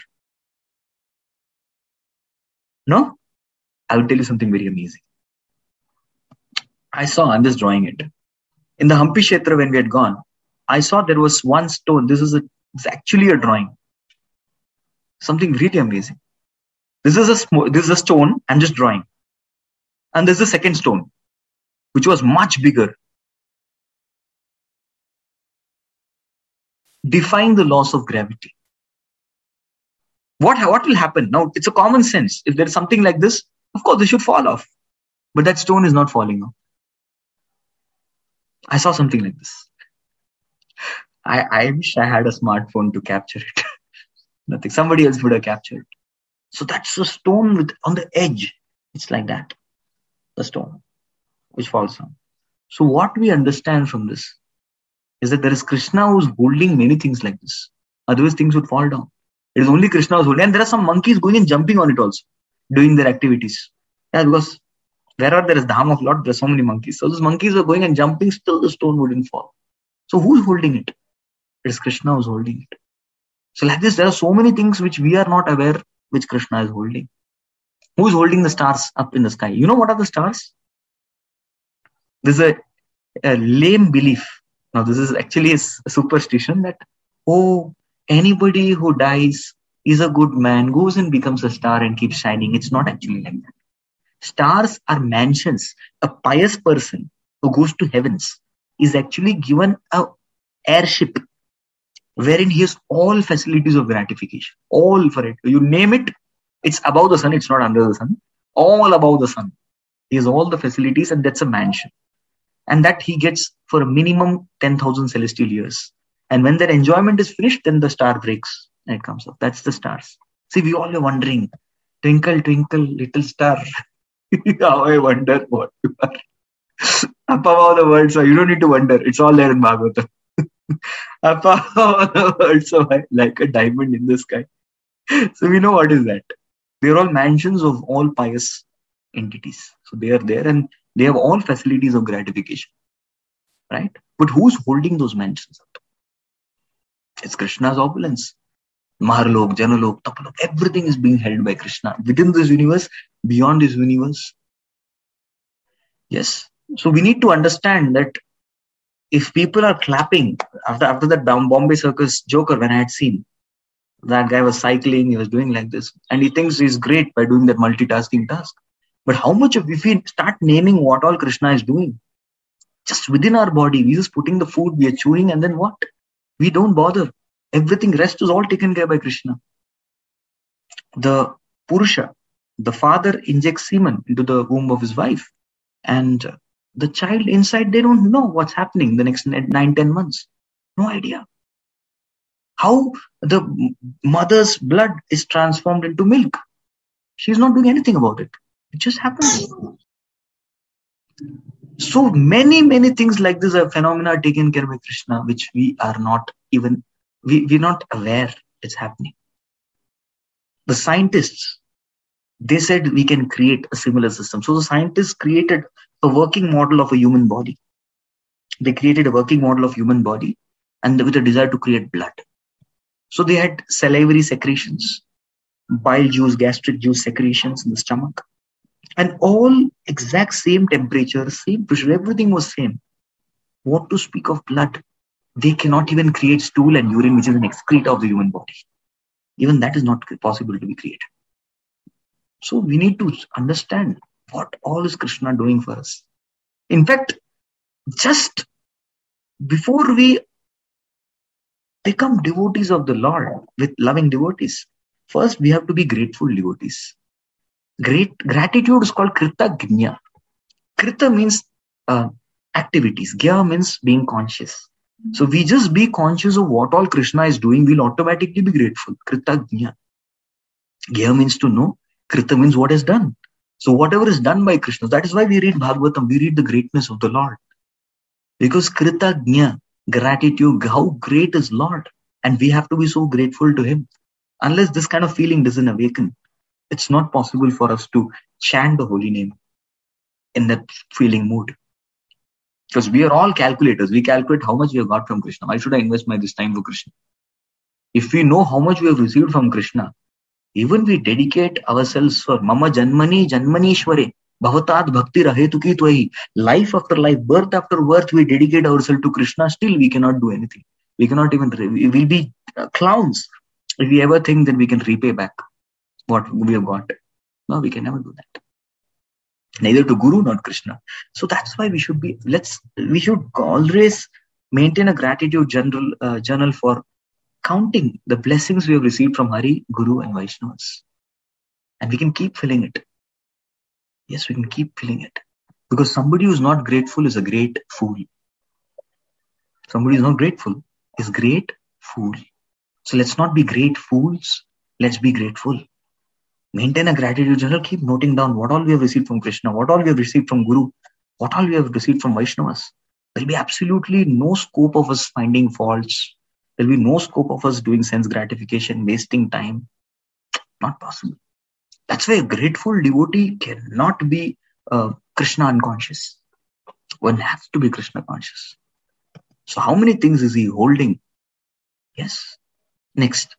No? I will tell you something very amazing. I saw, I'm just drawing it. In the Hampi Kshetra, when we had gone, I saw there was one stone. This is a, it's actually a drawing. Something really amazing. This is a this is a stone. I'm just drawing. And there's the second stone, which was much bigger. Defying the laws of gravity. What, what will happen? Now, it's a common sense. If there's something like this, of course, they should fall off. But that stone is not falling off. I saw something like this. I, I wish I had a smartphone to capture it. Nothing. Somebody else would have captured it. So that's a stone with on the edge. It's like that. The stone which falls down. So what we understand from this is that there is Krishna who's holding many things like this. Otherwise things would fall down. It is only Krishna who's holding. And there are some monkeys going and jumping on it also, doing their activities. Yeah, because wherever there is Dham of Lord, there are so many monkeys. So those monkeys are going and jumping, still the stone wouldn't fall. So who's holding it? It is Krishna who's holding it. So like this, there are so many things which we are not aware, which Krishna is holding. Who's holding the stars up in the sky? You know what are the stars? There's a, a lame belief. Now this is actually a superstition that, oh, anybody who dies is a good man, goes and becomes a star and keeps shining. It's not actually like that. Stars are mansions. A pious person who goes to heavens is actually given a airship wherein he has all facilities of gratification. All for it. You name it, it's above the sun, it's not under the sun. All above the sun. He has all the facilities and that's a mansion. And that he gets for a minimum ten thousand celestial years. And when that enjoyment is finished, then the star breaks and it comes up. That's the stars. See, we all are wondering, twinkle, twinkle, little star. How I wonder what you are. Up above the world, so you don't need to wonder. It's all there in Bhagavatam. Up above the world, so like a diamond in the sky. So we know what is that. They are all mansions of all pious entities. So they are there and they have all facilities of gratification. Right? But who's holding those mansions up? It's Krishna's opulence. Maharlok, Janalok, Tapalok, everything is being held by Krishna. Within this universe, beyond this universe. Yes. So we need to understand that if people are clapping, after, after that Bombay Circus Joker, when I had seen, that guy was cycling, he was doing like this, and he thinks he's great by doing that multitasking task. But how much of, if we start naming what all Krishna is doing, just within our body, we're just putting the food, we are chewing, and then what? We don't bother. Everything, rest is all taken care by Krishna. The Purusha, the father injects semen into the womb of his wife, and the child inside, they don't know what's happening the next nine, ten months. No idea. How the mother's blood is transformed into milk. She's not doing anything about it. It just happens. So many, many things like this are phenomena taken care by Krishna, which we are not even, we, we're not aware it's happening. The scientists, they said we can create a similar system. So the scientists created a working model of a human body. They created a working model of human body and with a desire to create blood. So they had salivary secretions, bile juice, gastric juice secretions in the stomach. And all exact same temperature, same pressure, everything was same. What to speak of blood? They cannot even create stool and urine, which is an excreta of the human body. Even that is not possible to be created. So we need to understand what all is Krishna doing for us. In fact, just before we become devotees of the Lord with loving devotees, first we have to be grateful devotees. Great gratitude is called Kritagnya. Krita means uh, activities. Gya means being conscious. So we just be conscious of what all Krishna is doing, we'll automatically be grateful. Kritagnya. Gya means to know. Krita means what is done. So whatever is done by Krishna, that is why we read Bhagavatam, we read the greatness of the Lord. Because Kritagnya, gratitude, how great is Lord. And we have to be so grateful to Him. Unless this kind of feeling doesn't awaken, it's not possible for us to chant the holy name in that feeling mood. Because we are all calculators. We calculate how much we have got from Krishna. Why should I invest my this time for Krishna? If we know how much we have received from Krishna, even we dedicate ourselves for Mama Janmani Janmanishware, Bhavatad Bhakti Rahetuki Twahi, life after life, birth after birth, we dedicate ourselves to Krishna, still we cannot do anything. We cannot even, we will be clowns if we ever think that we can repay back what we have got. No, we can never do that. Neither to Guru nor Krishna. So that's why we should be, let's, we should always maintain a gratitude journal, uh, journal for counting the blessings we have received from Hari, Guru and Vaishnavas. And we can keep filling it. Yes, we can keep filling it. Because somebody who is not grateful is a great fool. Somebody who is not grateful is great fool. So let's not be great fools. Let's be grateful. Maintain a gratitude journal. Keep noting down what all we have received from Krishna, what all we have received from Guru, what all we have received from Vaishnavas. There will be absolutely no scope of us finding faults. There will be no scope of us doing sense gratification, wasting time. Not possible. That's why a grateful devotee cannot be uh, Krishna unconscious. One has to be Krishna conscious. So how many things is he holding? Yes. Next.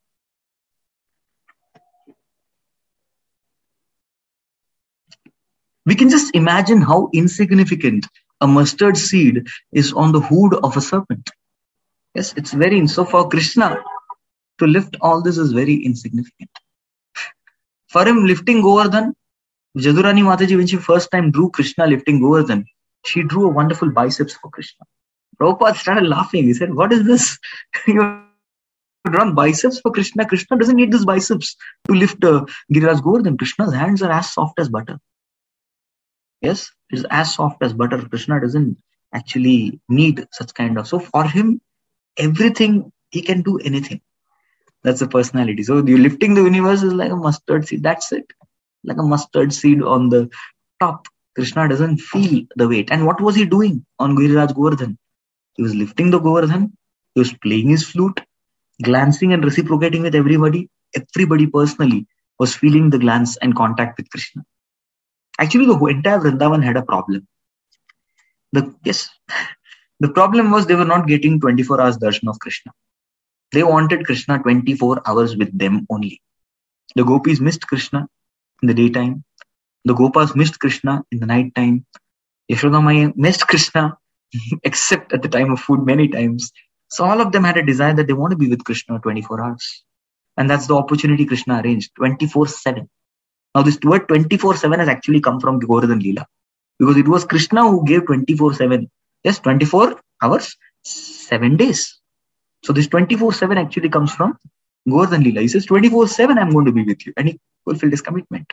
We can just imagine how insignificant a mustard seed is on the hood of a serpent. Yes, it's very, so for Krishna to lift all this is very insignificant. For him, lifting Govardhan, Jadurani Mataji, when she first time drew Krishna lifting Govardhan, she drew a wonderful biceps for Krishna. Prabhupada started laughing. He said, what is this? You have drawn biceps for Krishna. Krishna doesn't need this biceps to lift uh, Giriraj Govardhan. Krishna's hands are as soft as butter. Yes, it's as soft as butter. Krishna doesn't actually need such kind of. So for him, everything, he can do anything. That's the personality. So you lifting the universe is like a mustard seed. That's it. Like a mustard seed on the top. Krishna doesn't feel the weight. And what was he doing on Giriraj Govardhan? He was lifting the Govardhan. He was playing his flute, glancing and reciprocating with everybody. Everybody personally was feeling the glance and contact with Krishna. Actually, the entire Vrindavan had a problem. The, yes, the problem was they were not getting twenty-four hours darshan of Krishna. They wanted Krishna twenty-four hours with them only. The gopis missed Krishna in the daytime. The gopas missed Krishna in the night time. Yashoda Maya missed Krishna except at the time of food many times. So all of them had a desire that they want to be with Krishna twenty-four hours. And that's the opportunity Krishna arranged, twenty-four seven. Now this word twenty-four seven has actually come from Govardhan Leela. Because it was Krishna who gave twenty-four seven. Yes, twenty-four hours, seven days. So this twenty-four seven actually comes from Govardhan Leela. He says twenty-four seven I'm going to be with you. And he fulfilled his commitment.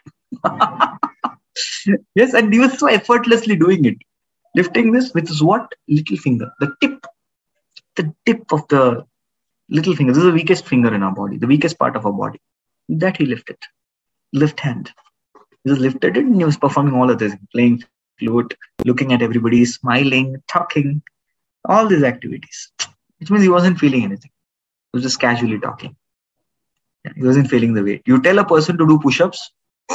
Yes, and he was so effortlessly doing it. Lifting this with his what? Little finger. The tip. The tip of the little finger. This is the weakest finger in our body. The weakest part of our body. That he lifted. Left hand. He just lifted it and he was performing all of this. Playing flute, looking at everybody, smiling, talking. All these activities. Which means he wasn't feeling anything. He was just casually talking. Yeah, he wasn't feeling the weight. You tell a person to do push-ups.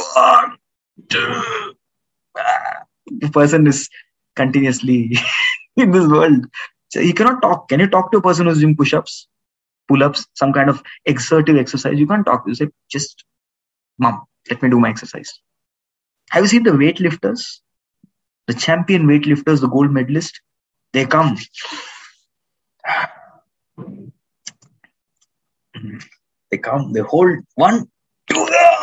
The person is continuously in this world. So you cannot talk. Can you talk to a person who's doing push-ups, pull-ups, some kind of exertive exercise? You can't talk. You say, just, mom, let me do my exercise. Have you seen the weightlifters? The champion weightlifters, the gold medalist, they come. They come, they hold one, two,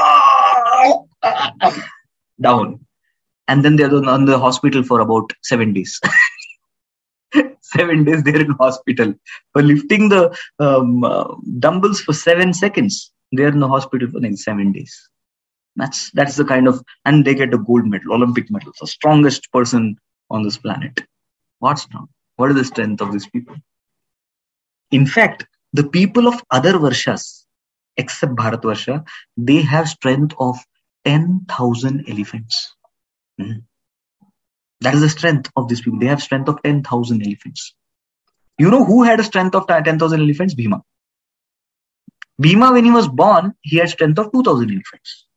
down. And then they're on the hospital for about seven days. Seven days they're in hospital for lifting the um, uh, dumbbells for seven seconds. They're in the hospital for like seven days. That's that's the kind of, and they get a gold medal, Olympic medal, the strongest person on this planet. What's strong? What is the strength of these people? In fact, the people of other Varshas, except Bharatvarsha, they have strength of ten thousand elephants. Mm. That is the strength of these people. They have strength of ten thousand elephants. You know who had a strength of ten thousand elephants? Bhima. Bhima, when he was born, he had strength of two thousand elephants.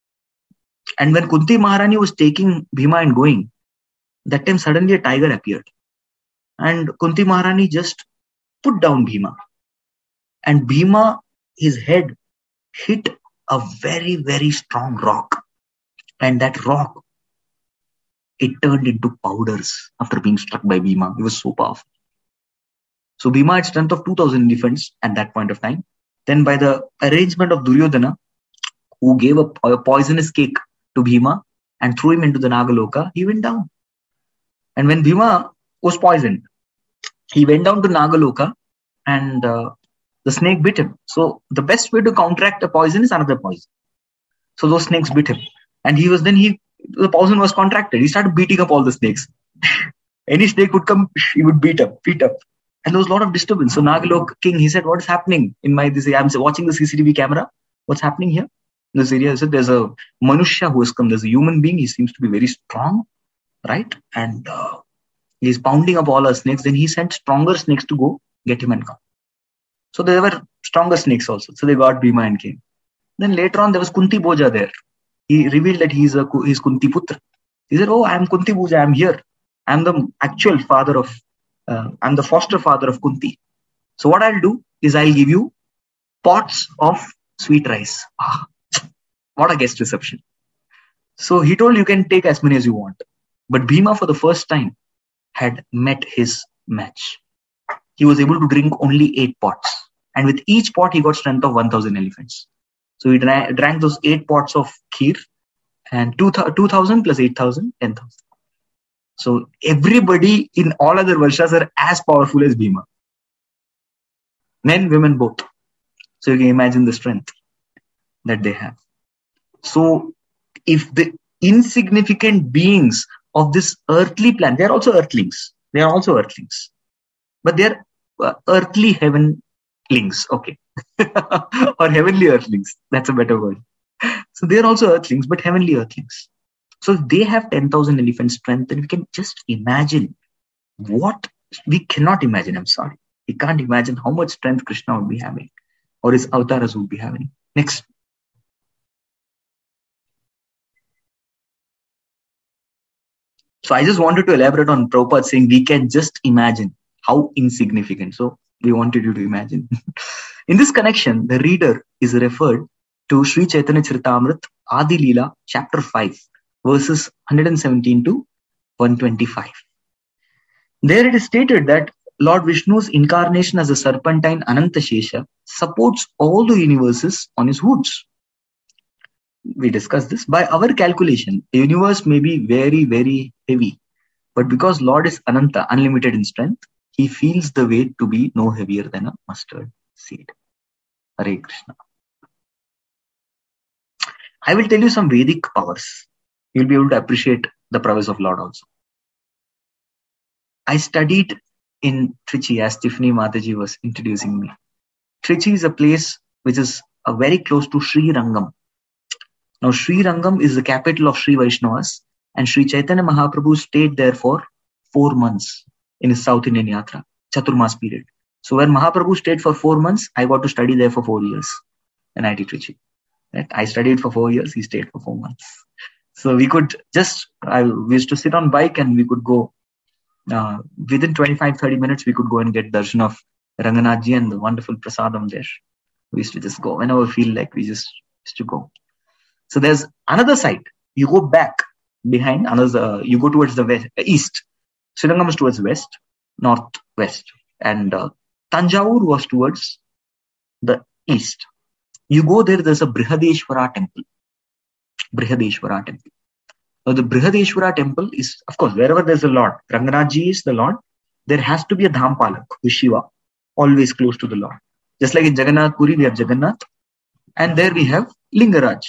And when Kunti Maharani was taking Bhima and going, that time suddenly a tiger appeared. And Kunti Maharani just put down Bhima. And Bhima, his head hit a very, very strong rock. And that rock, it turned into powders after being struck by Bhima. It was so powerful. So Bhima had strength of two thousand elephants at that point of time. Then by the arrangement of Duryodhana, who gave a, a poisonous cake to Bhima and threw him into the Nagaloka, he went down. And when Bhima was poisoned, he went down to Nagaloka and uh, the snake bit him. So the best way to counteract a poison is another poison. So those snakes bit him. And he was then, he the poison was contracted. He started beating up all the snakes. Any snake would come, he would beat up, beat up. And there was a lot of disturbance. So Nagalok king, he said, what is happening in my, this, I'm watching the C C T V camera. What's happening here? In this area, he said, there's a Manushya who has come. There's a human being. He seems to be very strong, right? And uh, he's pounding up all our snakes. Then he sent stronger snakes to go get him and come. So there were stronger snakes also. So they got Bhima and came. Then later on, there was Kunti Bhoja there. He revealed that he's a he's Kunti Putra. He said, oh, I'm Kunti Bhoja. I'm here. I'm the actual father of, uh, I'm the foster father of Kunti. So what I'll do is I'll give you pots of sweet rice. Ah, what a guest reception. So he told you can take as many as you want. But Bhima for the first time had met his match. He was able to drink only eight pots. And with each pot, he got strength of one thousand elephants. So he drank, drank those eight pots of kheer and two thousand plus eight thousand, ten thousand. So everybody in all other Varshas are as powerful as Bhima. Men, women, both. So you can imagine the strength that they have. So if the insignificant beings of this earthly planet, they are also earthlings. They are also earthlings. But they are uh, earthly heavenlings. Okay. Or heavenly earthlings. That's a better word. So they are also earthlings, but heavenly earthlings. So they have ten thousand elephant strength, and we can just imagine what we cannot imagine. I'm sorry. We can't imagine how much strength Krishna would be having, or his avatars would be having. Next. So I just wanted to elaborate on Prabhupada saying we can just imagine how insignificant. So we wanted you to imagine. In this connection, the reader is referred to Sri Chaitanya Charitamrita, Adi Leela, chapter five, verses one seventeen to one twenty-five. There it is stated that Lord Vishnu's incarnation as a serpentine Anantashesha supports all the universes on his hoods. We discussed this. By our calculation, the universe may be very, very heavy. But because Lord is Ananta, unlimited in strength, he feels the weight to be no heavier than a mustard seed. Hare Krishna. I will tell you some Vedic powers. You'll be able to appreciate the prowess of Lord also. I studied in Trichy as Tiffany Mataji was introducing me. Trichy is a place which is uh, very close to Sri Rangam. Now, Sri Rangam is the capital of Sri Vaishnavas, and Sri Chaitanya Mahaprabhu stayed there for four months in his South Indian Yatra, Chaturmas period. So when Mahaprabhu stayed for four months, I got to study there for four years in I I T Trichy. Right? I studied for four years, he stayed for four months. So we could just, I, we used to sit on bike and we could go, uh, within twenty-five to thirty minutes, we could go and get darshan of Ranganathji and the wonderful prasadam there. We used to just go. Whenever we feel like, we just used to go. So there's another site. you go back behind another, you go towards the west, east. Srirangam was towards west, northwest, and uh, Tanjavur was towards the east. You go there, there's a Brihadeshwara temple. Brihadeshwara temple. Now, the Brihadeshwara temple is, of course, wherever there's a Lord, Ranganathji is the Lord, there has to be a Dhampalak, who is Shiva, always close to the Lord. Just like in Jagannath Puri, we have Jagannath, and there we have Lingaraj.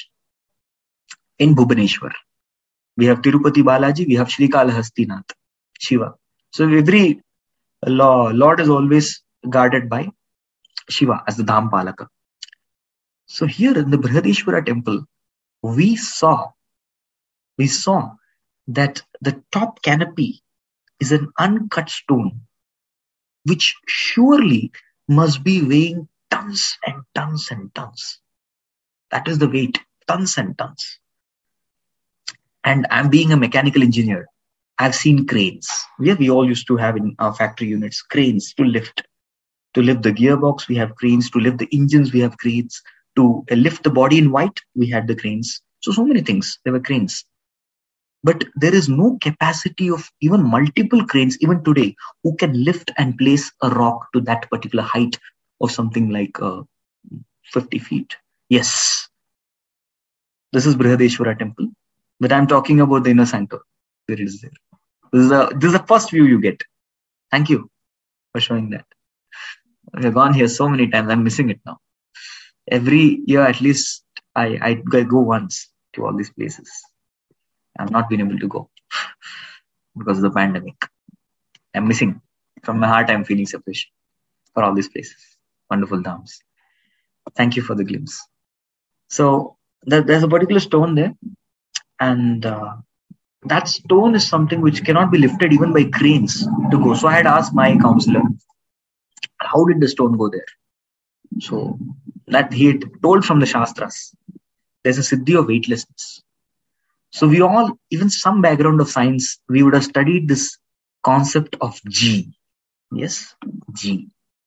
In Bhubaneswar, we have Tirupati Balaji, we have Srikalahastinath, Shiva. So every Lord is always guarded by Shiva as the Dhampalaka. So here in the Brihadeshwara temple, we saw, we saw that the top canopy is an uncut stone, which surely must be weighing tons and tons and tons. That is the weight, tons and tons. And I'm being a mechanical engineer. I've seen cranes. Yeah, we all used to have in our factory units, cranes to lift. To lift the gearbox, we have cranes. To lift the engines, we have cranes. To lift the body in white, we had the cranes. So, so many things. There were cranes. But there is no capacity of even multiple cranes, even today, who can lift and place a rock to that particular height of something like uh, fifty feet. Yes. This is Brihadeshwara temple. But I'm talking about the inner sanctum. There it is there. This is, a, this is the first view you get. Thank you for showing that. We've gone here so many times. I'm missing it now. Every year, at least, I, I go once to all these places. I've not been able to go because of the pandemic. I'm missing. From my heart, I'm feeling separation for all these places. Wonderful dhams. Thank you for the glimpse. So, there, there's a particular stone there. And uh, that stone is something which cannot be lifted even by cranes to go. So I had asked my counselor, how did the stone go there? So that he had told from the Shastras, there's a siddhi of weightlessness. So we all, even some background of science, we would have studied this concept of G. Yes, G.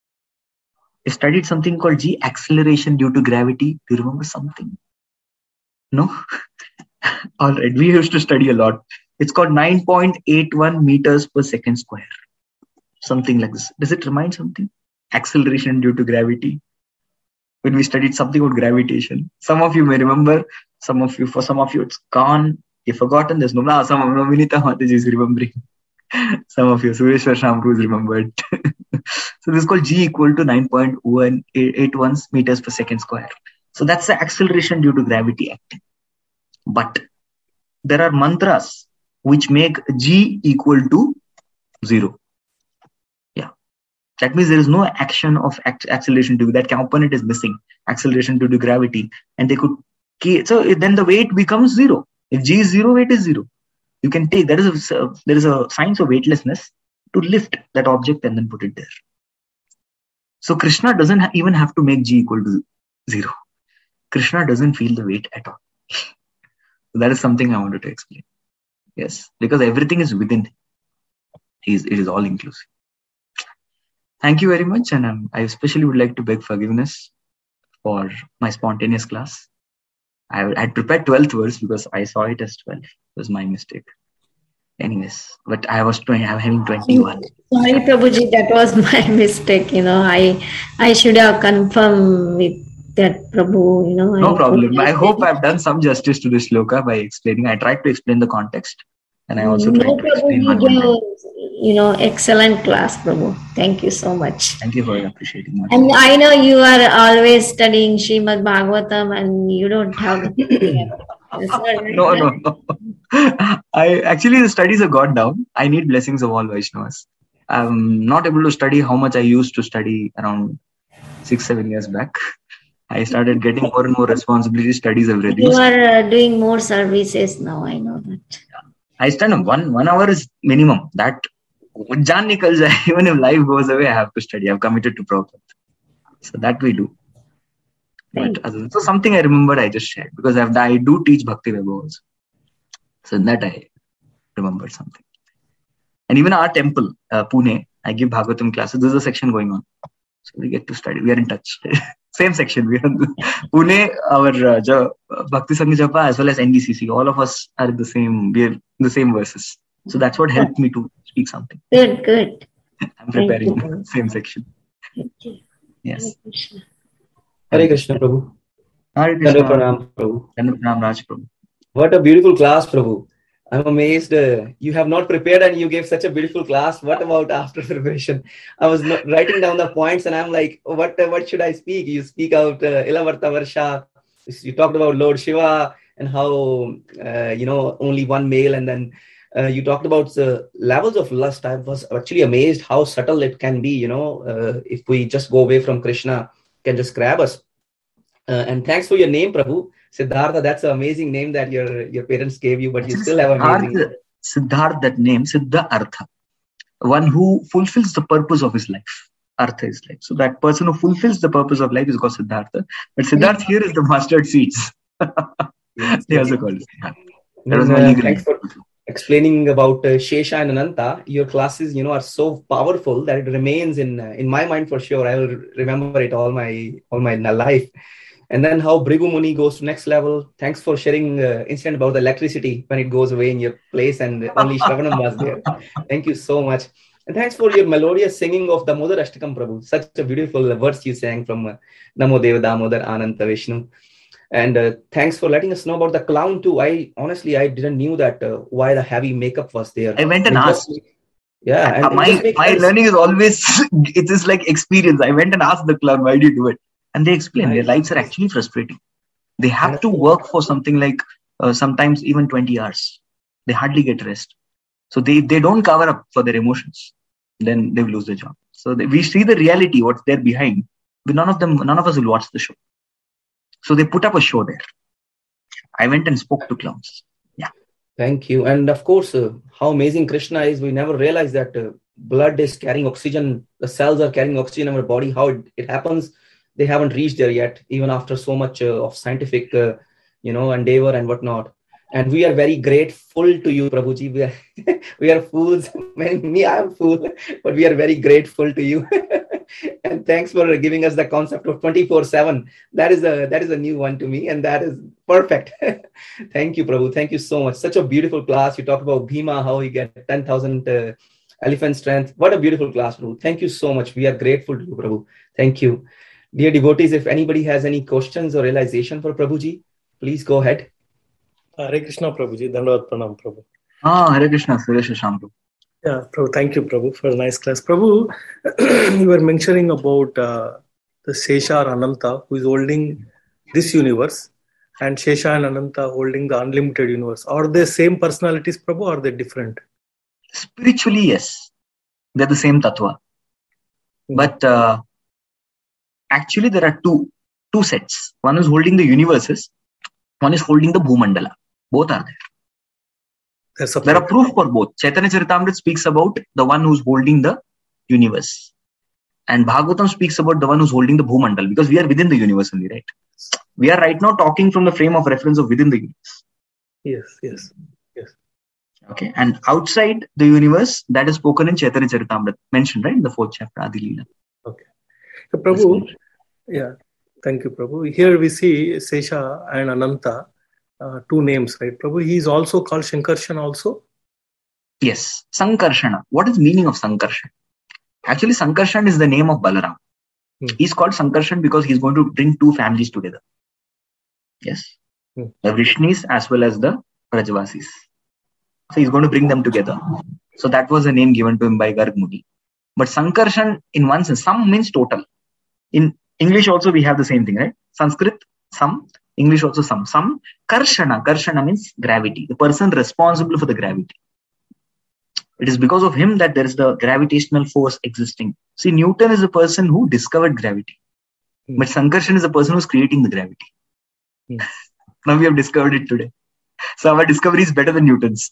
We studied something called G, acceleration due to gravity. Do you remember something? No? All right, we used to study a lot. It's called nine point eight one meters per second square. Something like this. Does it remind something? Acceleration due to gravity. When we studied something about gravitation. Some of you may remember. Some of you, for some of you, it's gone. You've forgotten. There's no, no some of you, Vinita Mataji is remembering. Some of you, Sureshwar Shamru is remembered. So this is called G equal to nine point one eight one meters per second square. So that's the acceleration due to gravity acting. But there are mantras which make G equal to zero. Yeah. That means there is no action of ac- acceleration due to that component is missing. Acceleration due to gravity. And they could, so then the weight becomes zero. If G is zero, weight is zero. You can take, there is a, there is a science of weightlessness to lift that object and then put it there. So Krishna doesn't ha- even have to make G equal to zero. Krishna doesn't feel the weight at all. So that is something I wanted to explain. Yes, because everything is within. It is, it is all inclusive. Thank you very much. And um, I especially would like to beg forgiveness for my spontaneous class. I had prepared twelfth verse because I saw it as twelve. It was my mistake. Anyways, but I was twenty, I'm having twenty-one.
Sorry, Prabhuji, that was my mistake. You know, I I should have confirmed with that Prabhu, you know.
No
I
problem. I hope I've done some justice to this shloka by explaining. I tried to explain the context and I also tried
no,
to explain
Prabhu,
one
you, you know, excellent class, Prabhu. Thank you so much.
Thank you for appreciating that.
And I know you are always studying Srimad Bhagavatam and you don't have to.
No, no, no. I actually the studies have gone down. I need blessings of all Vaishnavas. I'm not able to study how much I used to study around six, seven years back. I started getting more and more responsibility. Studies have reduced.
You are uh, doing more services now. I know that.
I stand one one hour is minimum. That jaan nikal jaye, even if life goes away, I have to study. I've committed to Prabhupada. So that we do. But uh, so something I remembered I just shared because I've, I do teach Bhakti Vaibhav also. So in that I remembered something. And even our temple, uh, Pune, I give Bhagavatam classes. There's a section going on. So we get to study. We are in touch. Same section. We are in the, Pune, our uh, ja, Bhakti Sangha Japa as well as N B C C. All of us are in the same. We are in the same verses. So that's what helped me to speak something.
Good, good.
I'm preparing
you.
same section.
Thank you.
Yes.
Hare Krishna.
Hare Krishna, Prabhu.
Hare Krishna.
Dandavat Pranam, Prabhu.
Dandavat Pranam, Raj Prabhu.
What a beautiful class, Prabhu. I'm amazed. Uh, you have not prepared and you gave such a beautiful class. What about after preparation? I was not writing down the points and I'm like, what uh, what should I speak? You speak out uh, Ilavarta Varsha. You talked about Lord Shiva and how, uh, you know, only one male. And then uh, you talked about the levels of lust. I was actually amazed how subtle it can be, you know, uh, if we just go away from Krishna, can just grab us. Uh, and thanks for your name, Prabhu. Siddhartha, that's an amazing name that your your parents gave you, but you still have amazing name.
Siddhartha, that name, Siddha Artha. One who fulfills the purpose of his life. Artha is life. So that person who fulfills the purpose of life is called Siddhartha. But Siddhartha here is the mustard seeds.
Yes,
they
yes.
also call it Siddhartha.
That was uh, thanks for explaining about uh, Shesha and Ananta. Your classes, you know, are so powerful that it remains in uh, in my mind for sure. I will remember it all my all my life. And then how Bhrigu Muni goes to next level. Thanks for sharing uh, incident about the electricity when it goes away in your place and only Shravanam was there. Thank you so much. And thanks for your melodious singing of Damodar Ashtakam, Prabhu. Such a beautiful verse you sang from uh, Namo Deva Damodar Ananta Vishnu. And uh, thanks for letting us know about the clown too. I honestly, I didn't knew that uh, why the heavy makeup was there.
I went and
it
asked.
Just, yeah. And
uh, my my
sense.
learning is always, it is like experience. I went and asked the clown, why do you do it? And they explain
Right.
their lives are actually frustrating. They have to work for something like uh, sometimes even twenty hours. They hardly get rest. So they, they don't cover up for their emotions. Then they lose their job. So they, we see the reality, what's there behind. But none of them, none of us will watch the show. So they put up a show there. I went and spoke to clowns. Yeah.
Thank you. And of course, uh, how amazing Krishna is. We never realized that uh, blood is carrying oxygen. The cells are carrying oxygen in our body. How it, it happens. They haven't reached there yet, even after so much uh, of scientific, uh, you know, endeavor and whatnot. And we are very grateful to you, Prabhuji. We are, we are fools. Me, I am fool, but we are very grateful to you. And thanks for giving us the concept of twenty-four seven. That is a that is a new one to me, and that is perfect. Thank you, Prabhu. Thank you so much. Such a beautiful class. You talked about Bhima, how he get ten thousand uh, elephant strength. What a beautiful class, Prabhu. Thank you so much. We are grateful to you, Prabhu. Thank you. Dear devotees, if anybody has any questions or realization for Prabhuji, please go ahead.
Hare Krishna, Prabhuji. Dandavat Pranam, Prabhu.
Ah, Hare Krishna, Suresh Shambu.
Yeah, Prabhu. Thank you, Prabhu, for a nice class. Prabhu, you were mentioning about uh, the Shesha or Ananta, who is holding this universe, and Shesha and Ananta holding the unlimited universe. Are they same personalities, Prabhu, or are they different?
Spiritually, yes. They're the same tattva. Mm-hmm. But uh, actually, there are two, two sets. One is holding the universes. One is holding the Bhumandala. Both are there. There are proof for both. Chaitanya Charitamrita speaks about the one who's holding the universe. And Bhagavatam speaks about the one who's holding the Bhumandala, because we are within the universe only, right? We are right now talking from the frame of reference of within the universe.
Yes, yes, yes.
Okay. And outside the universe, that is spoken in Chaitanya Charitamrita, mentioned, right? In the fourth chapter, Adi Leela.
Okay. So, Prabhu, yeah. Thank you, Prabhu. Here we see Shesha and Ananta, uh, two names, right? Prabhu, he is also called Shankarshan also?
Yes, Sankarshana. What is the meaning of Sankarshan? Actually, Sankarshan is the name of Balaram. Hmm. He's called Sankarshan because he's going to bring two families together. Yes. Hmm. The Vrishnis as well as the Brajavasis. So he's going to bring them together. So that was a name given to him by Garg Muni. But Sankarshan, in one sense, Sam means total. In English also we have the same thing, right? Sanskrit, Sam. English also Sam. Sam. Karshana. Karshana means gravity. The person responsible for the gravity. It is because of him that there is the gravitational force existing. See, Newton is the person who discovered gravity. Hmm. But Sankarshan is the person who's creating the gravity. Hmm. Now we have discovered it today. So our discovery is better than Newton's.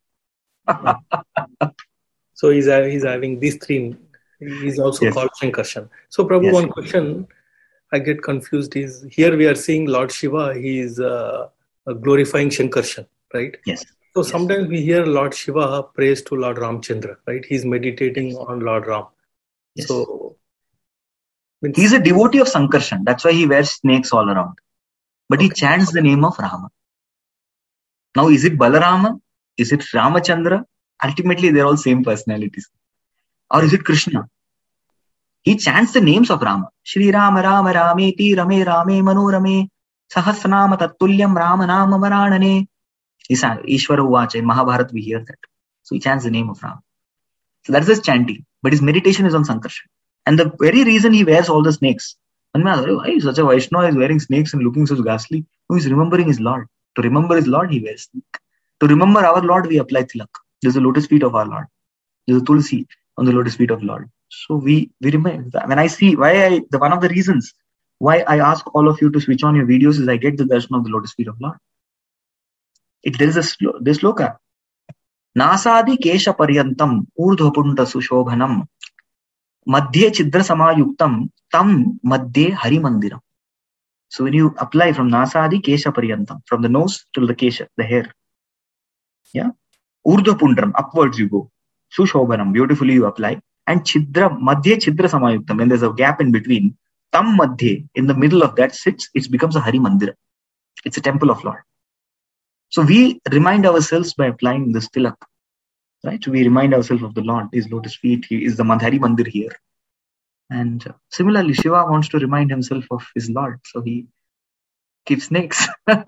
So he's, uh, he's having these three. He's also yes. called Shankarshan. So Prabhu, yes. one question I get confused is, here we are seeing Lord Shiva, he is uh, glorifying Shankarshan, right?
Yes.
So
yes.
sometimes we hear Lord Shiva praise to Lord Ramchandra, right? He's meditating yes. on Lord Ram. Yes. So Means-
He's a devotee of Sankarshan. That's why he wears snakes all around. But he
Okay.
chants the name of Rama. Now, is it Balarama? Is it Ramachandra? Ultimately, they're all same personalities. Or is it Krishna? He chants the names of Rama. Shri Rama Rama Rameti Rame Rame Manorame Sahasranama Tattulyam Rama Nama Varanane. Ishvara Uvacha. In Mahabharata, we hear that. So he chants the name of Rama. So that's his chanting. But his meditation is on Sankarshan. And the very reason he wears all the snakes. And why is such a Vaishnava is wearing snakes and looking so ghastly? No, he's remembering his Lord. To remember his Lord, he wears snake. To remember our Lord, we apply tilak. There's the lotus feet of our Lord. There's a tulsi on the lotus feet of Lord. So we, we remember. When I see why I, the one of the reasons why I ask all of you to switch on your videos is I get the darshan of the lotus feet of Lord. It, there is a slo- this sloka. Nasadi kesha paryantam urdhvapunta sushobhanam madhye chidra samayuktam tam madhye hari mandiram. So when you apply from Nasadi kesha paryantam, from the nose till the kesha, the hair. Yeah. Urdhvapundram, upwards you go. Sushobhanam, beautifully you apply. And chidra, madhye chidra samayuktam, when there's a gap in between, tam madhye, in the middle of that sits, it becomes a hari mandira. It's a temple of Lord. So we remind ourselves by applying this tilak. Right? We remind ourselves of the Lord, his lotus feet, he is the Madhari Mandir here. And uh, similarly, Shiva wants to remind himself of his Lord. So he keeps snakes.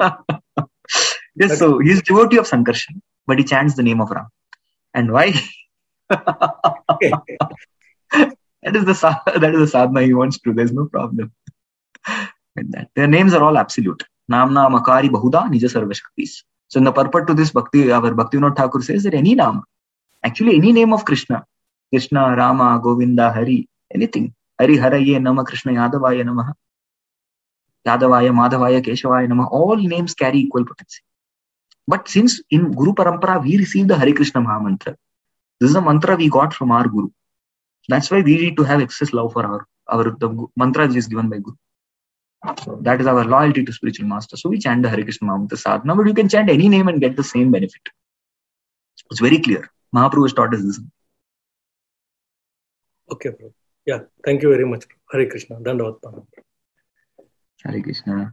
Yes, so he's devotee of Sankarshan, but he chants the name of Ram. And why? that is the that is the sadhana he wants to. There's no problem with that. Their names are all absolute. Namna Makari Bahuda Nija Sarva Shaktis. So in the purport to this Bhakti, our Bhaktivinoda Thakur says that any name, actually any name of Krishna, Krishna, Rama, Govinda, Hari, anything. Hari Haraye Nama Krishna Yadavaya Namaha. Yadavaya, Madhavaya, Keshavaya Namaha. All names carry equal potency. But since in Guru Parampara we received the Hare Krishna Maha Mantra, this is a mantra we got from our Guru. That's why we need to have excess love for our, our the mantra which is given by Guru. So that is our loyalty to spiritual master. So we chant the Hare Krishna Maha Mantra sadhana, but you can chant any name and get the same benefit. It's very clear. Mahaprabhu has taught us this.
Okay, bro. Yeah, thank you very much. Hare Krishna. Dandavat Pranam.
Hare Krishna.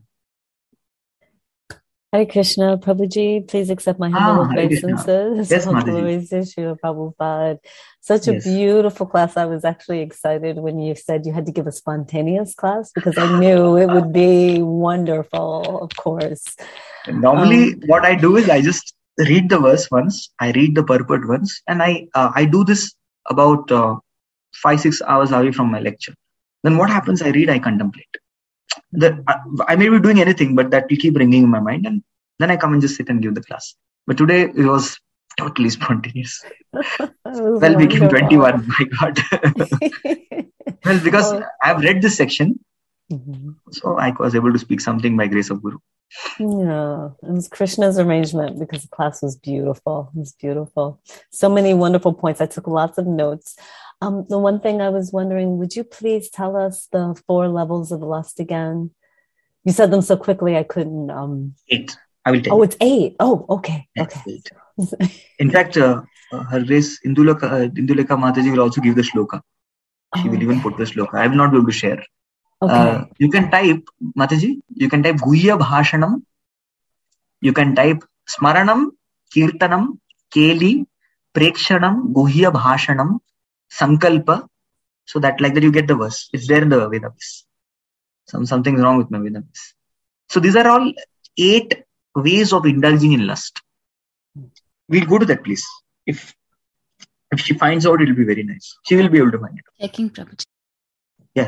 Hare Krishna, Prabhuji, please accept my humble
Ah, Hare Krishna.
obeisances.
Yes,
All
Mataji.
glories to Srila Prabhupada. Such a
Yes.
beautiful class. I was actually excited when you said you had to give a spontaneous class because I knew it would be wonderful, of course.
Normally,
Um,
what I do is I just read the verse once, I read the purport once, and I uh, I do this about uh, five, six hours away from my lecture. Then what happens? I read, I contemplate. The, I, I may be doing anything, but that will keep ringing in my mind, and then I come and just sit and give the class. But today it was totally spontaneous.
It was
Well, became
wonderful.
twenty-one. My God. Well, because
Oh.
I've read this section,
Mhm.
so I was able to speak something by grace of Guru.
Yeah, it was Krishna's arrangement because the class was beautiful. It was beautiful. So many wonderful points. I took lots of notes. Um, the one thing I was wondering, would you please tell us the four levels of lust again? You said them so quickly I couldn't. Um...
Eight. I will tell
Oh,
you.
it's eight. Oh, okay.
That's
Okay.
eight. In fact, uh, uh, her race, Induleka, uh, Induleka Mataji will also give the shloka. She will even put the shloka. I will not be able to share.
Okay.
Uh, you can type, Mataji, you can type Guhya Bhashanam. You can type Smaranam, Kirtanam, Keli, Prekshanam, Guhya Bhashanam, Sankalpa. So that like that you get the verse. It's there in the Vedas. Some, something's wrong with my Vedas. So these are all eight ways of indulging in lust. We'll go to that place. If if she finds out, it'll be very nice. She will be able to find it.
Checking Prabhuji.
Yeah.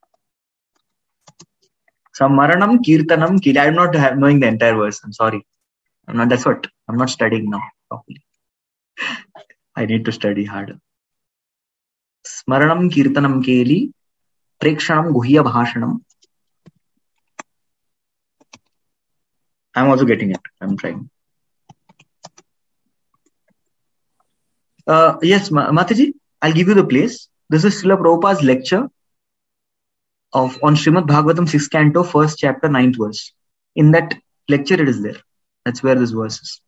So Maranam, Kirtanam, Kili. I'm not have, knowing the entire verse. I'm sorry. I'm not. That's what I'm not studying now properly. I need to study harder. Smaranam, Kirtanam, Keli, Prekshanam, Guhya Bhashanam. I'm also getting it. I'm trying. Uh, yes, Mataji, I'll give you the place. This is Srila Prabhupada's lecture of on Srimad Bhagavatam sixth canto, first chapter, ninth verse. In that lecture, it is there. That's where this verse is.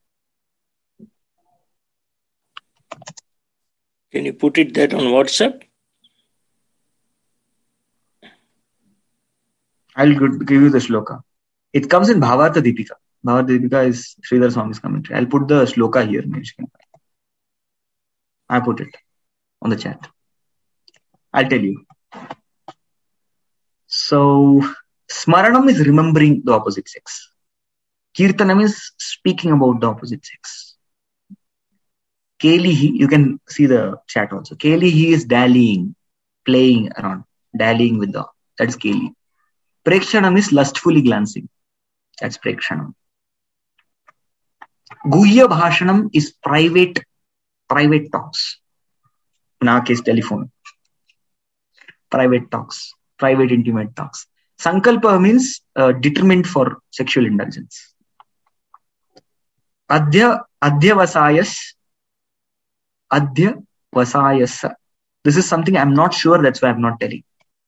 Can you put it that on WhatsApp?
I'll give you the shloka. It comes in Bhavartha Deepika. Bhavartha Deepika is Sridhar Swami's commentary. I'll put the shloka here. I put it on the chat. I'll tell you. So, Smaranam is remembering the opposite sex. Kirtanam is speaking about the opposite sex. Kelihi, you can see the chat also. Kelihi is dallying, playing around, dallying with the, that is Keli. Prekshanam is lustfully glancing. That's Prekshanam. Guhya Bhashanam is private, private talks. In our case, telephone. Private talks, private intimate talks. Sankalpa means uh, determined for sexual indulgence. Adhya, Adhyavasayas, Adhyavasayasa. This is something I'm not sure, that's why I'm not telling.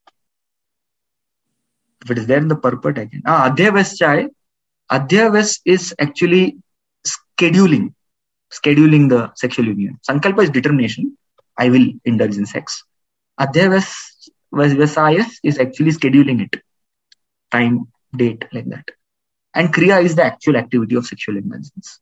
If it is there in the purport, I can. Ah, Adhyavasya, Adhyavas is actually scheduling, scheduling the sexual union. Sankalpa is determination. I will indulge in sex. Adhyavasayas is actually scheduling it. Time, date, like that. And Kriya is the actual activity of sexual indulgence.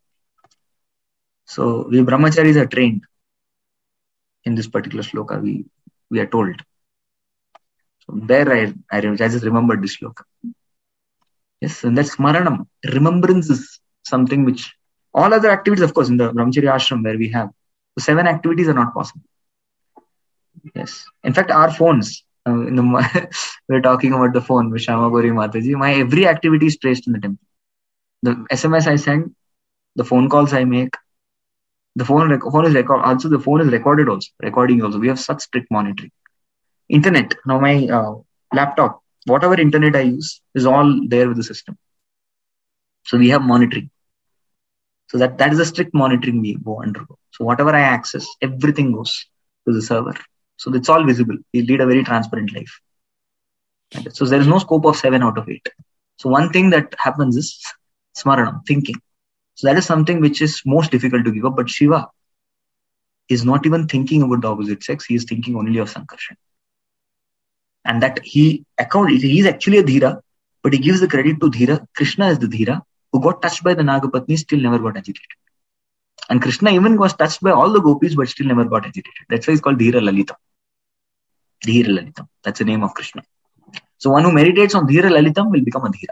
So, we brahmacharis are trained in this particular shloka, we, we are told. So, there I, I, I just remembered this shloka. Yes, and that's Smaranam. Remembrance is something which, all other activities, of course, in the Brahmacharya ashram where we have, the seven activities are not possible. Yes. In fact, our phones, uh, in the, we're talking about the phone with Shama Gauri Mataji. My every activity is traced in the temple. The S M S I send, the phone calls I make, the phone, rec- phone is record. Also, the phone is recorded also, recording also. We have such strict monitoring. Internet, now my uh, laptop, whatever internet I use is all there with the system. So we have monitoring. So that, that is a strict monitoring we go undergo. So whatever I access, everything goes to the server. So it's all visible. We lead a very transparent life. So there is no scope of seven out of eight. So one thing that happens is smaranam, thinking. So that is something which is most difficult to give up. But Shiva is not even thinking about the opposite sex. He is thinking only of Sankarshan. And that he account, he is actually a Dhira, but he gives the credit to Dhira. Krishna is the Dhira who got touched by the Nagapatni, still never got agitated. And Krishna even was touched by all the gopis, but still never got agitated. That's why he's called Dhira Lalitam. Dhira Lalitam. That's the name of Krishna. So one who meditates on Dhira Lalitam will become a Dhira.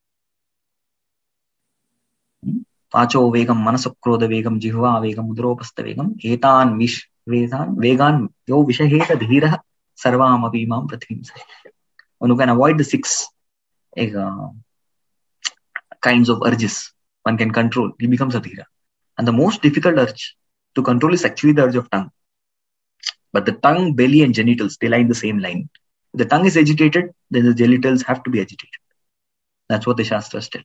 Pacho vegam manasakroda vegam jihva vegam udropasta vegam etan vish vedan vegan yo vishaheta dhira sarvam abhimam prathim. One who can avoid the six uh, kinds of urges one can control, he becomes a dhira. And the most difficult urge to control is actually the urge of tongue. But the tongue, belly and genitals, they lie in the same line. If the tongue is agitated, then the genitals have to be agitated. That's what the Shastras tell.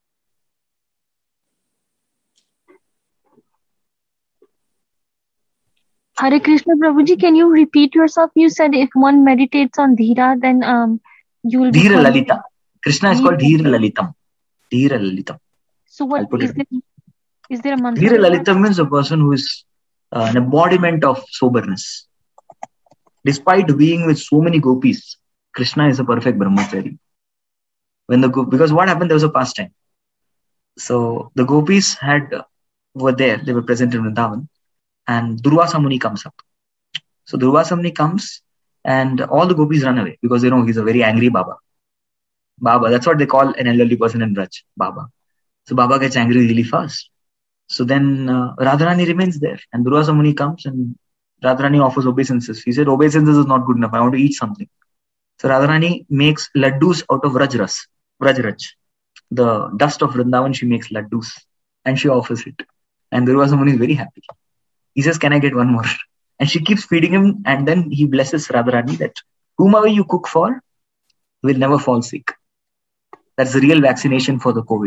Hare Krishna Prabhuji, can you repeat yourself? You said if one meditates on Dhira, then um, you will
Dhira
become...
Lalita. Krishna is called Dhira Lalitam. Dhira Lalitam.
So what is there, is there a mantra?
Dhira Lalitam means a person who is uh, an embodiment of soberness. Despite being with so many gopis, Krishna is a perfect brahmachari. When the because what happened, there was a pastime. So the gopis had uh, were there, they were present in Vrindavan, and Durvasa Muni comes up. So Durvasa Muni comes and all the gopis run away because they know he's a very angry Baba. Baba, that's what they call an elderly person in Braj, Baba. So Baba gets angry really fast. So then uh, Radharani remains there and Durvasa Muni comes and Radharani offers obeisances. He said, obeisances is not good enough. I want to eat something. So Radharani makes laddus out of Rajras, Rajraj. The dust of Vrindavan, she makes laddus and she offers it. And Durvasa Muni is very happy. He says, can I get one more? And she keeps feeding him and then he blesses Radharani that whomever you cook for will never fall sick. That's the real vaccination for the COVID.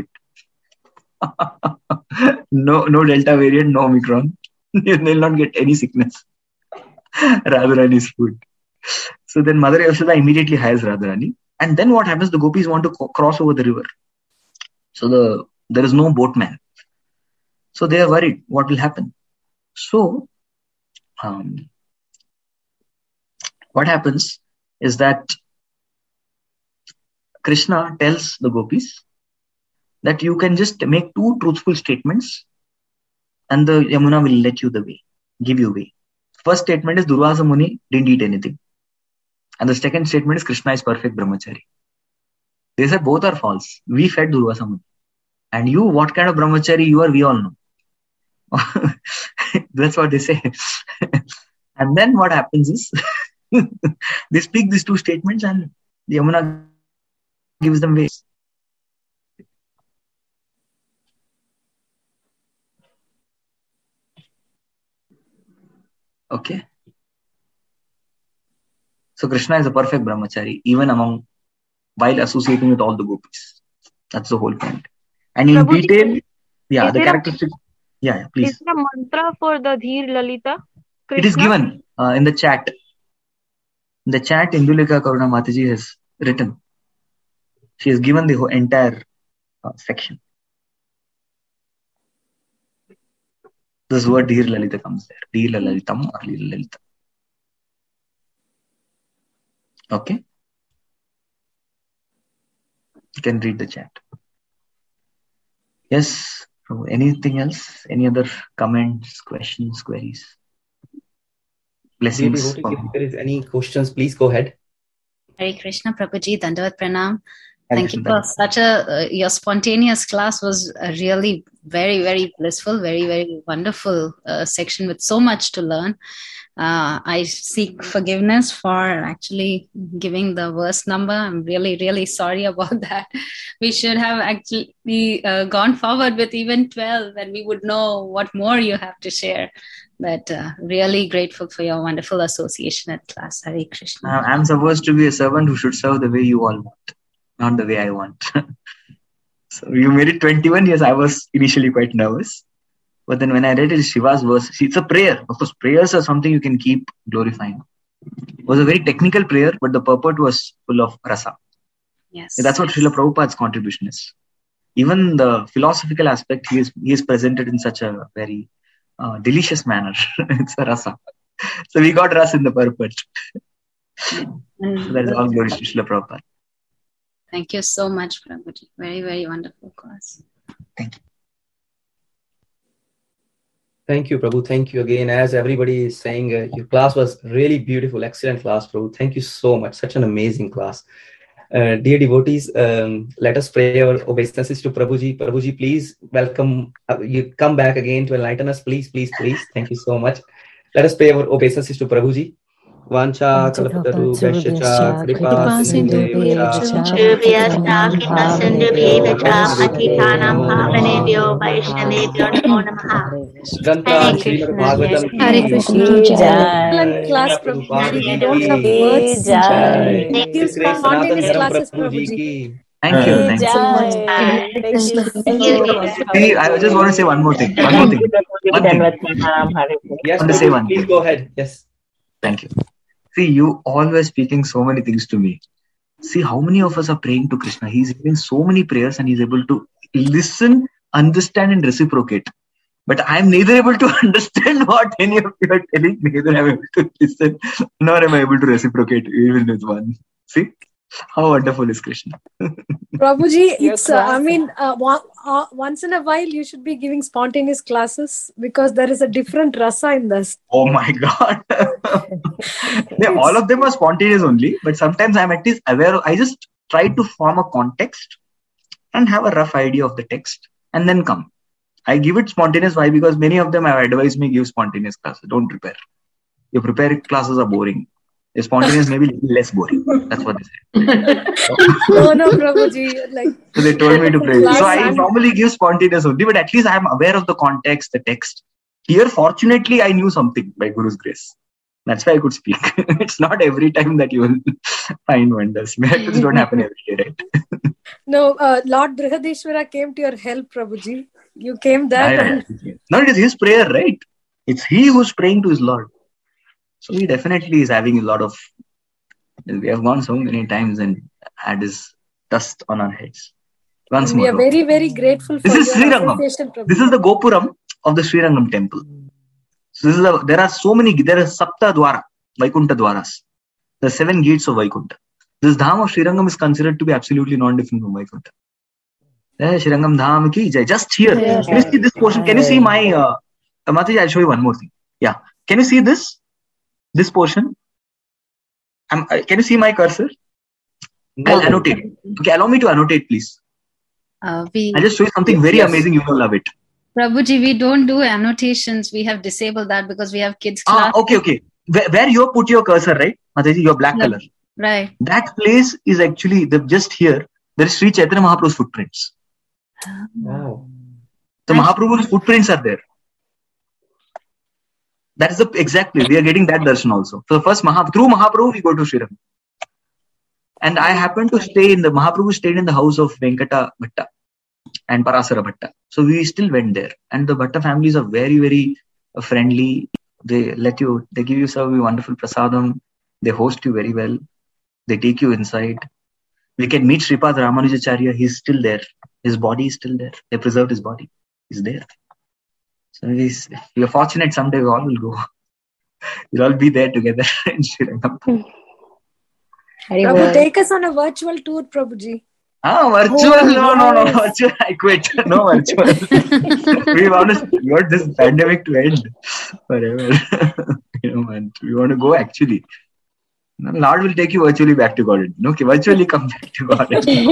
no, no Delta variant, no Omicron. They'll not get any sickness. Radharani's food. So then Mother Yashoda immediately hires Radharani. And then what happens? The gopis want to co- cross over the river. So the there is no boatman. So they are worried. What will happen? So um, what happens is that Krishna tells the gopis that you can just make two truthful statements and the Yamuna will let you the way, give you way. First statement is Durvasa Muni didn't eat anything. And the second statement is Krishna is perfect brahmachari. They said both are false. We fed Durvasa Muni. And you, what kind of brahmachari you are, we all know. That's what they say. And then what happens is, they speak these two statements and the Yamuna gives them way. Okay. So Krishna is a perfect brahmachari, even among, while associating with all the gopis. That's the whole point. And in
Prabhuji,
detail, yeah, the
there a-
characteristic, yeah, yeah, please.
Is there a mantra for the Dheer Lalita?
It is
Krishna?
given uh, in the chat. In the chat, Indulika Karuna Mataji has written. She has given the whole entire uh, section. This word Dheer Lalita comes there. Dheer Lalitam or Dheer Lalita. Okay. You can read the chat. Yes. So anything else? Any other comments, questions, queries?
Dear
Blessings.
devotees, if there is any questions, please go ahead.
Hare Krishna, Prabhuji, Dandavat Pranam.
Hare
Thank you
Krishna.
for such a, uh, your spontaneous class was a really very, very blissful, very, very wonderful uh, section with so much to learn. Uh, I seek forgiveness for actually giving the verse number. I'm really, really sorry about that. We should have actually uh, gone forward with even twelve and we would know what more you have to share. But uh, really grateful for your wonderful association at class. Hare Krishna.
Uh, I'm supposed to be a servant who should serve the way you all want, not the way I want. So you made it twenty-one years. I was initially quite nervous. But then when I read it, Shiva's verse, see, it's a prayer. Of course, prayers are something you can keep glorifying. It was a very technical prayer, but the purport was full of rasa.
Yes.
That's what Srila Prabhupada's contribution is. Even the philosophical aspect, he is, he is presented in such a very uh, delicious manner. It's a rasa. So we got rasa in the purport. So that is all glory to Srila Prabhupada.
Thank you so much, Prabhuji. Very, very wonderful class.
Thank you.
Thank you, Prabhu. Thank you again. As everybody is saying, uh, your class was really beautiful. Excellent class, Prabhu. Thank you so much. Such an amazing class. Uh, dear devotees, um, let us pray our obeisances to Prabhuji. Prabhuji, please welcome. Uh, you come back again to enlighten us. Please, please, please. Thank you so much. Let us pray our obeisances to Prabhuji. Vancha kalpataru cha kripa sindhu
Hare Krishna.
Excellent class, Prabhuji. We don't have words. Thank you, spontaneous classes, Prabhuji.
Thank you. Thank you.
Thank you so much.
See, I just want to say one more thing. One more thing. One thing.
Yes,
Want to say one
please
thing.
go ahead. Yes.
Thank you. See, you always speaking so many things to me. See how many of us are praying to Krishna. He's giving so many prayers and he's able to listen, understand and reciprocate. But I'm neither able to understand what any of you are telling, neither am I able to listen, nor am I able to reciprocate even with one. See? How wonderful is Krishna.
Prabhuji,
Your
it's, uh, I
class-
mean, uh, one, uh, once in a while you should be giving spontaneous classes because there is a different rasa in this.
Oh my God. Yeah, all of them are spontaneous only, but sometimes I'm at least aware of, I just try to form a context and have a rough idea of the text and then come. I give it spontaneous. Why? Because many of them have advised me give spontaneous classes. Don't prepare. Your prepared classes are boring. Your spontaneous may be little less boring. That's what they said.
No, no, Prabhuji. Like,
So they told me to pray.
Class
So I
and-
normally give spontaneous only, but at least I am aware of the context, the text. Here, fortunately, I knew something by Guru's grace. That's why I could speak. It's not every time that you will find wonders. Miracles don't happen every day, right?
no, uh, Lord Brihadeshwara came to your help, Prabhuji. You came there.
Yeah,
and
yeah. No, it is his prayer, right? It's he who's praying to his Lord. So he definitely is having a lot of. We have gone so many times and had his dust on our heads. Once
we
more.
are very, very grateful for
This is
your
Srirangam.
association, Prabhuji.
This is the Gopuram of the Srirangam temple. So this is a, there are so many, there are Sapta Dwara, Vaikunta Dwaras. The seven gates of Vaikunta. This dham of Srirangam is considered to be absolutely non-different from Vaikuntha. Eh, Srirangam dham ki jai. Just here.
Yes.
Can you see this portion? Can you see my... Uh, Mataji, I'll show you one more thing. Yeah. Can you see this? This portion? Um, uh, can you see my cursor? I'll annotate. Okay, allow me to annotate, please.
Uh, we,
I'll just show you something very
yes.
amazing. You will love it.
Prabhuji, we don't do annotations. We have disabled that because we have kids class.
Ah, okay, okay. Where, where you put your cursor, right? Mataji, your black
Yeah.
color.
Right.
That place is actually, the, just here, there is Sri Chaitanya Mahaprabhu's footprints.
Wow.
The Mahaprabhu's footprints are there. That is the, exactly, we are getting that darshan also. So first, Maha, through Mahaprabhu, we go to Srirangam. And I happened to stay in the, Mahaprabhu stayed in the house of Venkata Bhatta and Parasara Bhatta. So we still went there. And the Bhatta families are very, very friendly. They let you, they give you serve you wonderful prasadam. They host you very well. They take you inside. We can meet Sripad Ramanujacharya. He's still there. His body is still there. They preserved his body. He's there. So if you're fortunate, someday we all will go. We'll all be there together in Sri Lanka.
Prabhu, take us on a virtual tour, Prabhuji.
Ah, virtual? Oh, no, no, no, no, virtual. I quit. No virtual. we want to, we want this pandemic to end forever. You know, and we want to go actually. Lord will take you virtually back to God. Okay, virtually come back to God.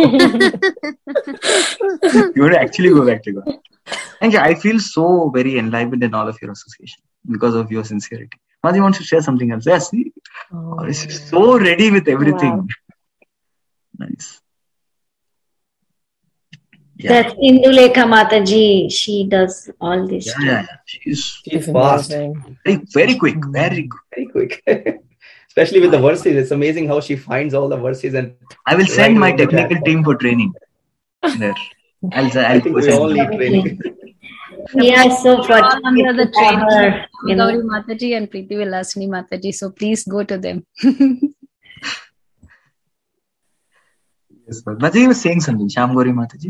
You want to actually go back to God. Thank you. I feel so very enlivened in all of your association because of your sincerity. Madhi wants to share something else. Yes, see? Oh, it's so ready with everything. Wow. Nice.
Yeah. That's Indulekha Mataji. She does all this.
Yeah, yeah, yeah. She's,
She's fast.
Very, very quick. Very,
very quick. Especially with the verses. It's amazing how she finds all the verses. And
I will send my technical team for training. There. I'll, I'll
I think we all need training.
We are so fortunate.
Under the trainer, Gauri Mataji and Preeti Vilasini Mataji. So please go to them.
Yes, but Mataji was saying something. Shyam Gauri Mataji.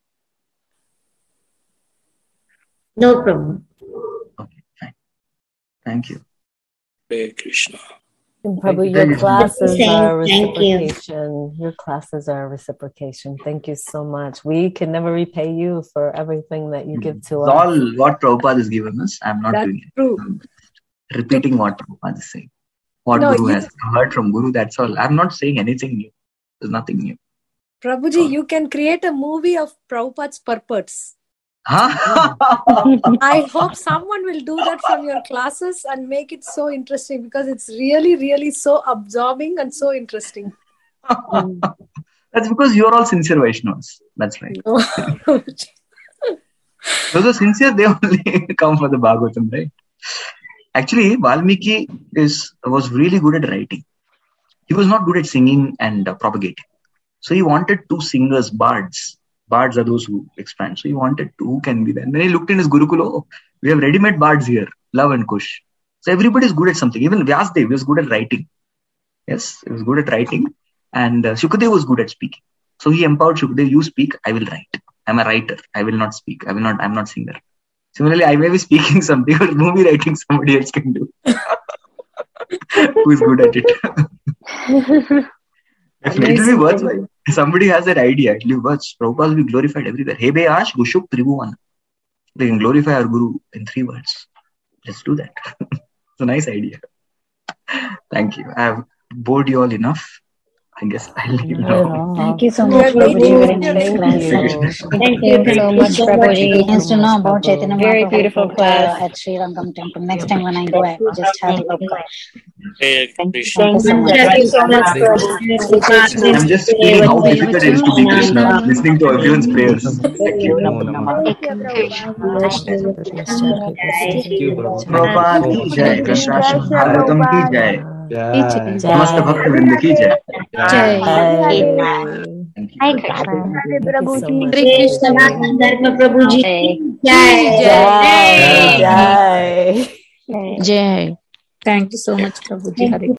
No problem.
Okay, fine. Thank you.
Hare Krishna.
And Prabhu, your classes are reciprocation. Your classes are reciprocation. Thank you so much. We can never repay you for everything that you give to
it's
us.
All what Prabhupada has given us. I'm not
That's
doing it.
true.
I'm repeating what Prabhupada is saying. What
No,
Guru
you-
has heard from Guru, that's all. I'm not saying anything new. There's nothing new.
Prabhuji, you can create a movie of Prabhupada's purports.
Huh?
I hope someone will do that from your classes and make it so interesting because it's really, really so absorbing and so interesting.
That's because you're all sincere Vaishnavas. That's right. Those are sincere, they only come for the Bhagavatam, right? Actually, Valmiki is, was really good at writing. He was not good at singing and uh, propagating. So he wanted two singers, bards. Bards are those who expand. So he wanted two who can be there. And then he looked in his Gurukula, oh, we have ready-made bards here, Love and Kush. So everybody is good at something. Even Vyasdev was good at writing. Yes, he was good at writing. And uh, Shukadev was good at speaking. So he empowered Shukadev, you speak, I will write. I'm a writer. I will not speak. I will not, I'm not singer. Similarly, I may be speaking something, but movie writing somebody else can do. Who is good at it? It will be worthwhile. If somebody has that idea, it will be worth. Prabhupada will be glorified everywhere. He be ash gushuk tribhuvan. We can glorify our Guru in three words. Let's do that. It's a nice idea. Thank you. I have bored you all enough. I guess I'll leave now.
Thank you so much, Prabhuji. Thank you. Thank you so much, Prabhuji. Nice to know about Chaitanya Mahaprabhu. Very beautiful class at Sri Rangam Temple. Next time when I go, I will just have a look. Thank you so much. Thank you so much, Prabhuji.
I'm just feeling how difficult it is to be Krishna, listening to everyone's prayers. Thank you. Prabhupada ki jai, Krishna Bhagavatam ki jai. समस्त भक्त वृंद की जय
जय हरे प्रभु जी हरे कृष्ण धर्म प्रभु जी जय जय जय जय थैंक यू सो मच प्रभु जी हरे